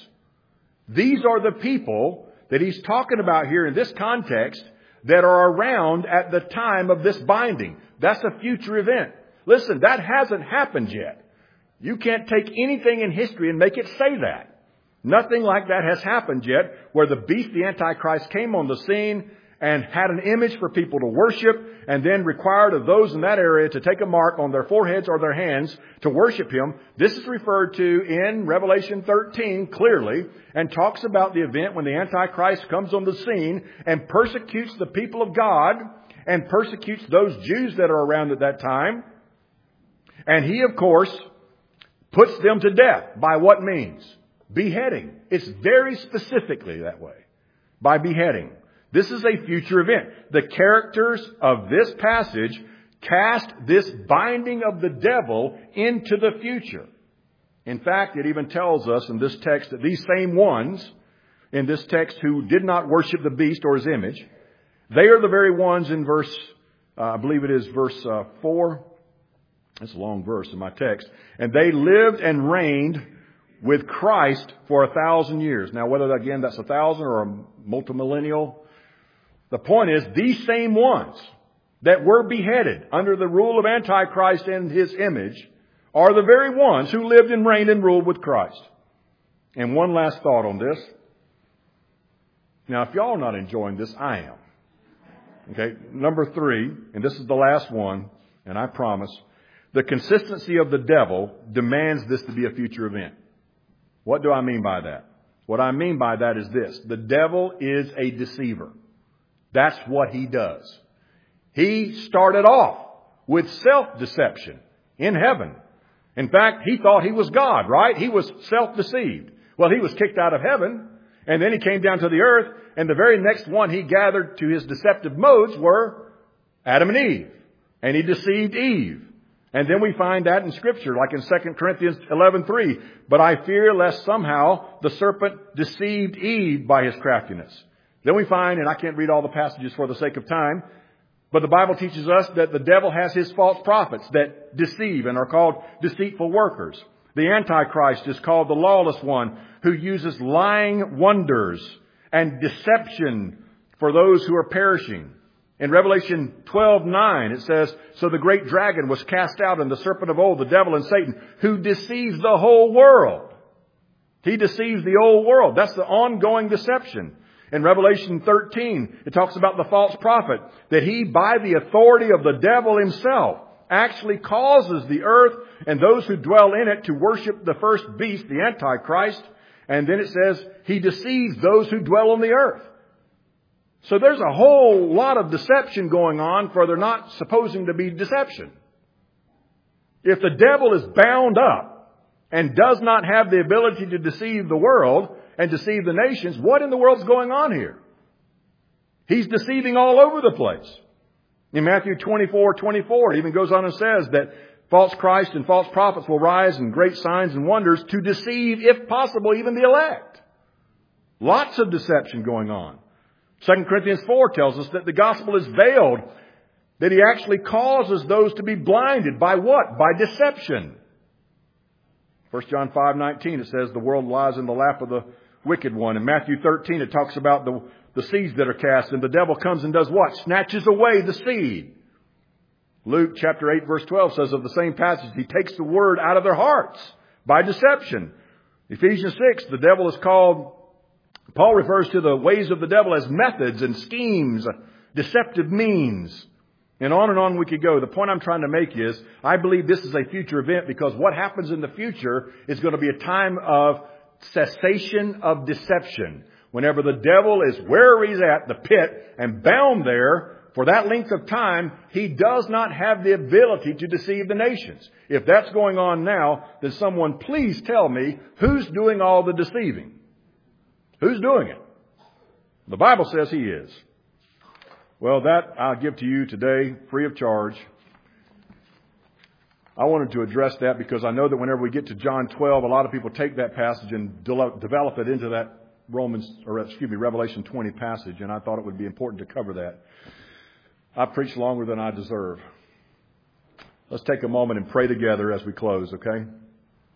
These are the people that he's talking about here in this context that are around at the time of this binding. That's a future event. Listen, that hasn't happened yet. You can't take anything in history and make it say that. Nothing like that has happened yet, where the beast, the Antichrist, came on the scene and had an image for people to worship, and then required of those in that area to take a mark on their foreheads or their hands to worship him. This is referred to in Revelation thirteen clearly, and talks about the event when the Antichrist comes on the scene and persecutes the people of God and persecutes those Jews that are around at that time. And he, of course, puts them to death. By what means? Beheading. It's very specifically that way. By beheading. This is a future event. The characters of this passage cast this binding of the devil into the future. In fact, it even tells us in this text that these same ones in this text who did not worship the beast or his image, they are the very ones in verse, uh, I believe it is verse uh, four. That's a long verse in my text. And they lived and reigned with Christ for a thousand years. Now, whether, again, that's a thousand or a multimillennial, the point is, these same ones that were beheaded under the rule of Antichrist and his image are the very ones who lived and reigned and ruled with Christ. And one last thought on this. Now, if y'all are not enjoying this, I am. Okay, number three, and this is the last one, and I promise, the consistency of the devil demands this to be a future event. What do I mean by that? What I mean by that is this. The devil is a deceiver. That's what he does. He started off with self-deception in heaven. In fact, he thought he was God, right? He was self-deceived. Well, he was kicked out of heaven, and then he came down to the earth, and the very next one he gathered to his deceptive modes were Adam and Eve. And he deceived Eve. And then we find that in Scripture, like in Second Corinthians eleven three. But I fear lest somehow the serpent deceived Eve by his craftiness. Then we find, and I can't read all the passages for the sake of time, but the Bible teaches us that the devil has his false prophets that deceive and are called deceitful workers. The Antichrist is called the lawless one, who uses lying wonders and deception for those who are perishing. In Revelation twelve nine, it says, so the great dragon was cast out, and the serpent of old, the devil and Satan, who deceives the whole world. He deceives the whole world. That's the ongoing deception. In Revelation thirteen, it talks about the false prophet, that he, by the authority of the devil himself, actually causes the earth and those who dwell in it to worship the first beast, the Antichrist. And then it says he deceives those who dwell on the earth. So there's a whole lot of deception going on, for they're not supposing to be deception. If the devil is bound up and does not have the ability to deceive the world and deceive the nations, what in the world's going on here? He's deceiving all over the place. In Matthew twenty-four twenty-four, it even goes on and says that false Christ and false prophets will rise in great signs and wonders to deceive, if possible, even the elect. Lots of deception going on. Second Corinthians four tells us that the gospel is veiled, that he actually causes those to be blinded. By what? By deception. First John five nineteen, it says the world lies in the lap of the wicked one. In Matthew thirteen, it talks about the, the seeds that are cast, and the devil comes and does what? Snatches away the seed. Luke chapter eight verse twelve says of the same passage, he takes the word out of their hearts by deception. Ephesians six, the devil is called, Paul refers to the ways of the devil as methods and schemes, deceptive means. And on and on we could go. The point I'm trying to make is, I believe this is a future event, because what happens in the future is going to be a time of cessation of deception. Whenever the devil is where he's at, the pit, and bound there for that length of time, he does not have the ability to deceive the nations. If that's going on now, then someone please tell me who's doing all the deceiving. Who's doing it? The Bible says he is. Well, that I'll give to you today free of charge. I wanted to address that because I know that whenever we get to John twelve, a lot of people take that passage and develop it into that Romans, or excuse me, Revelation twenty passage, and I thought it would be important to cover that. I preached longer than I deserve. Let's take a moment and pray together as we close, okay?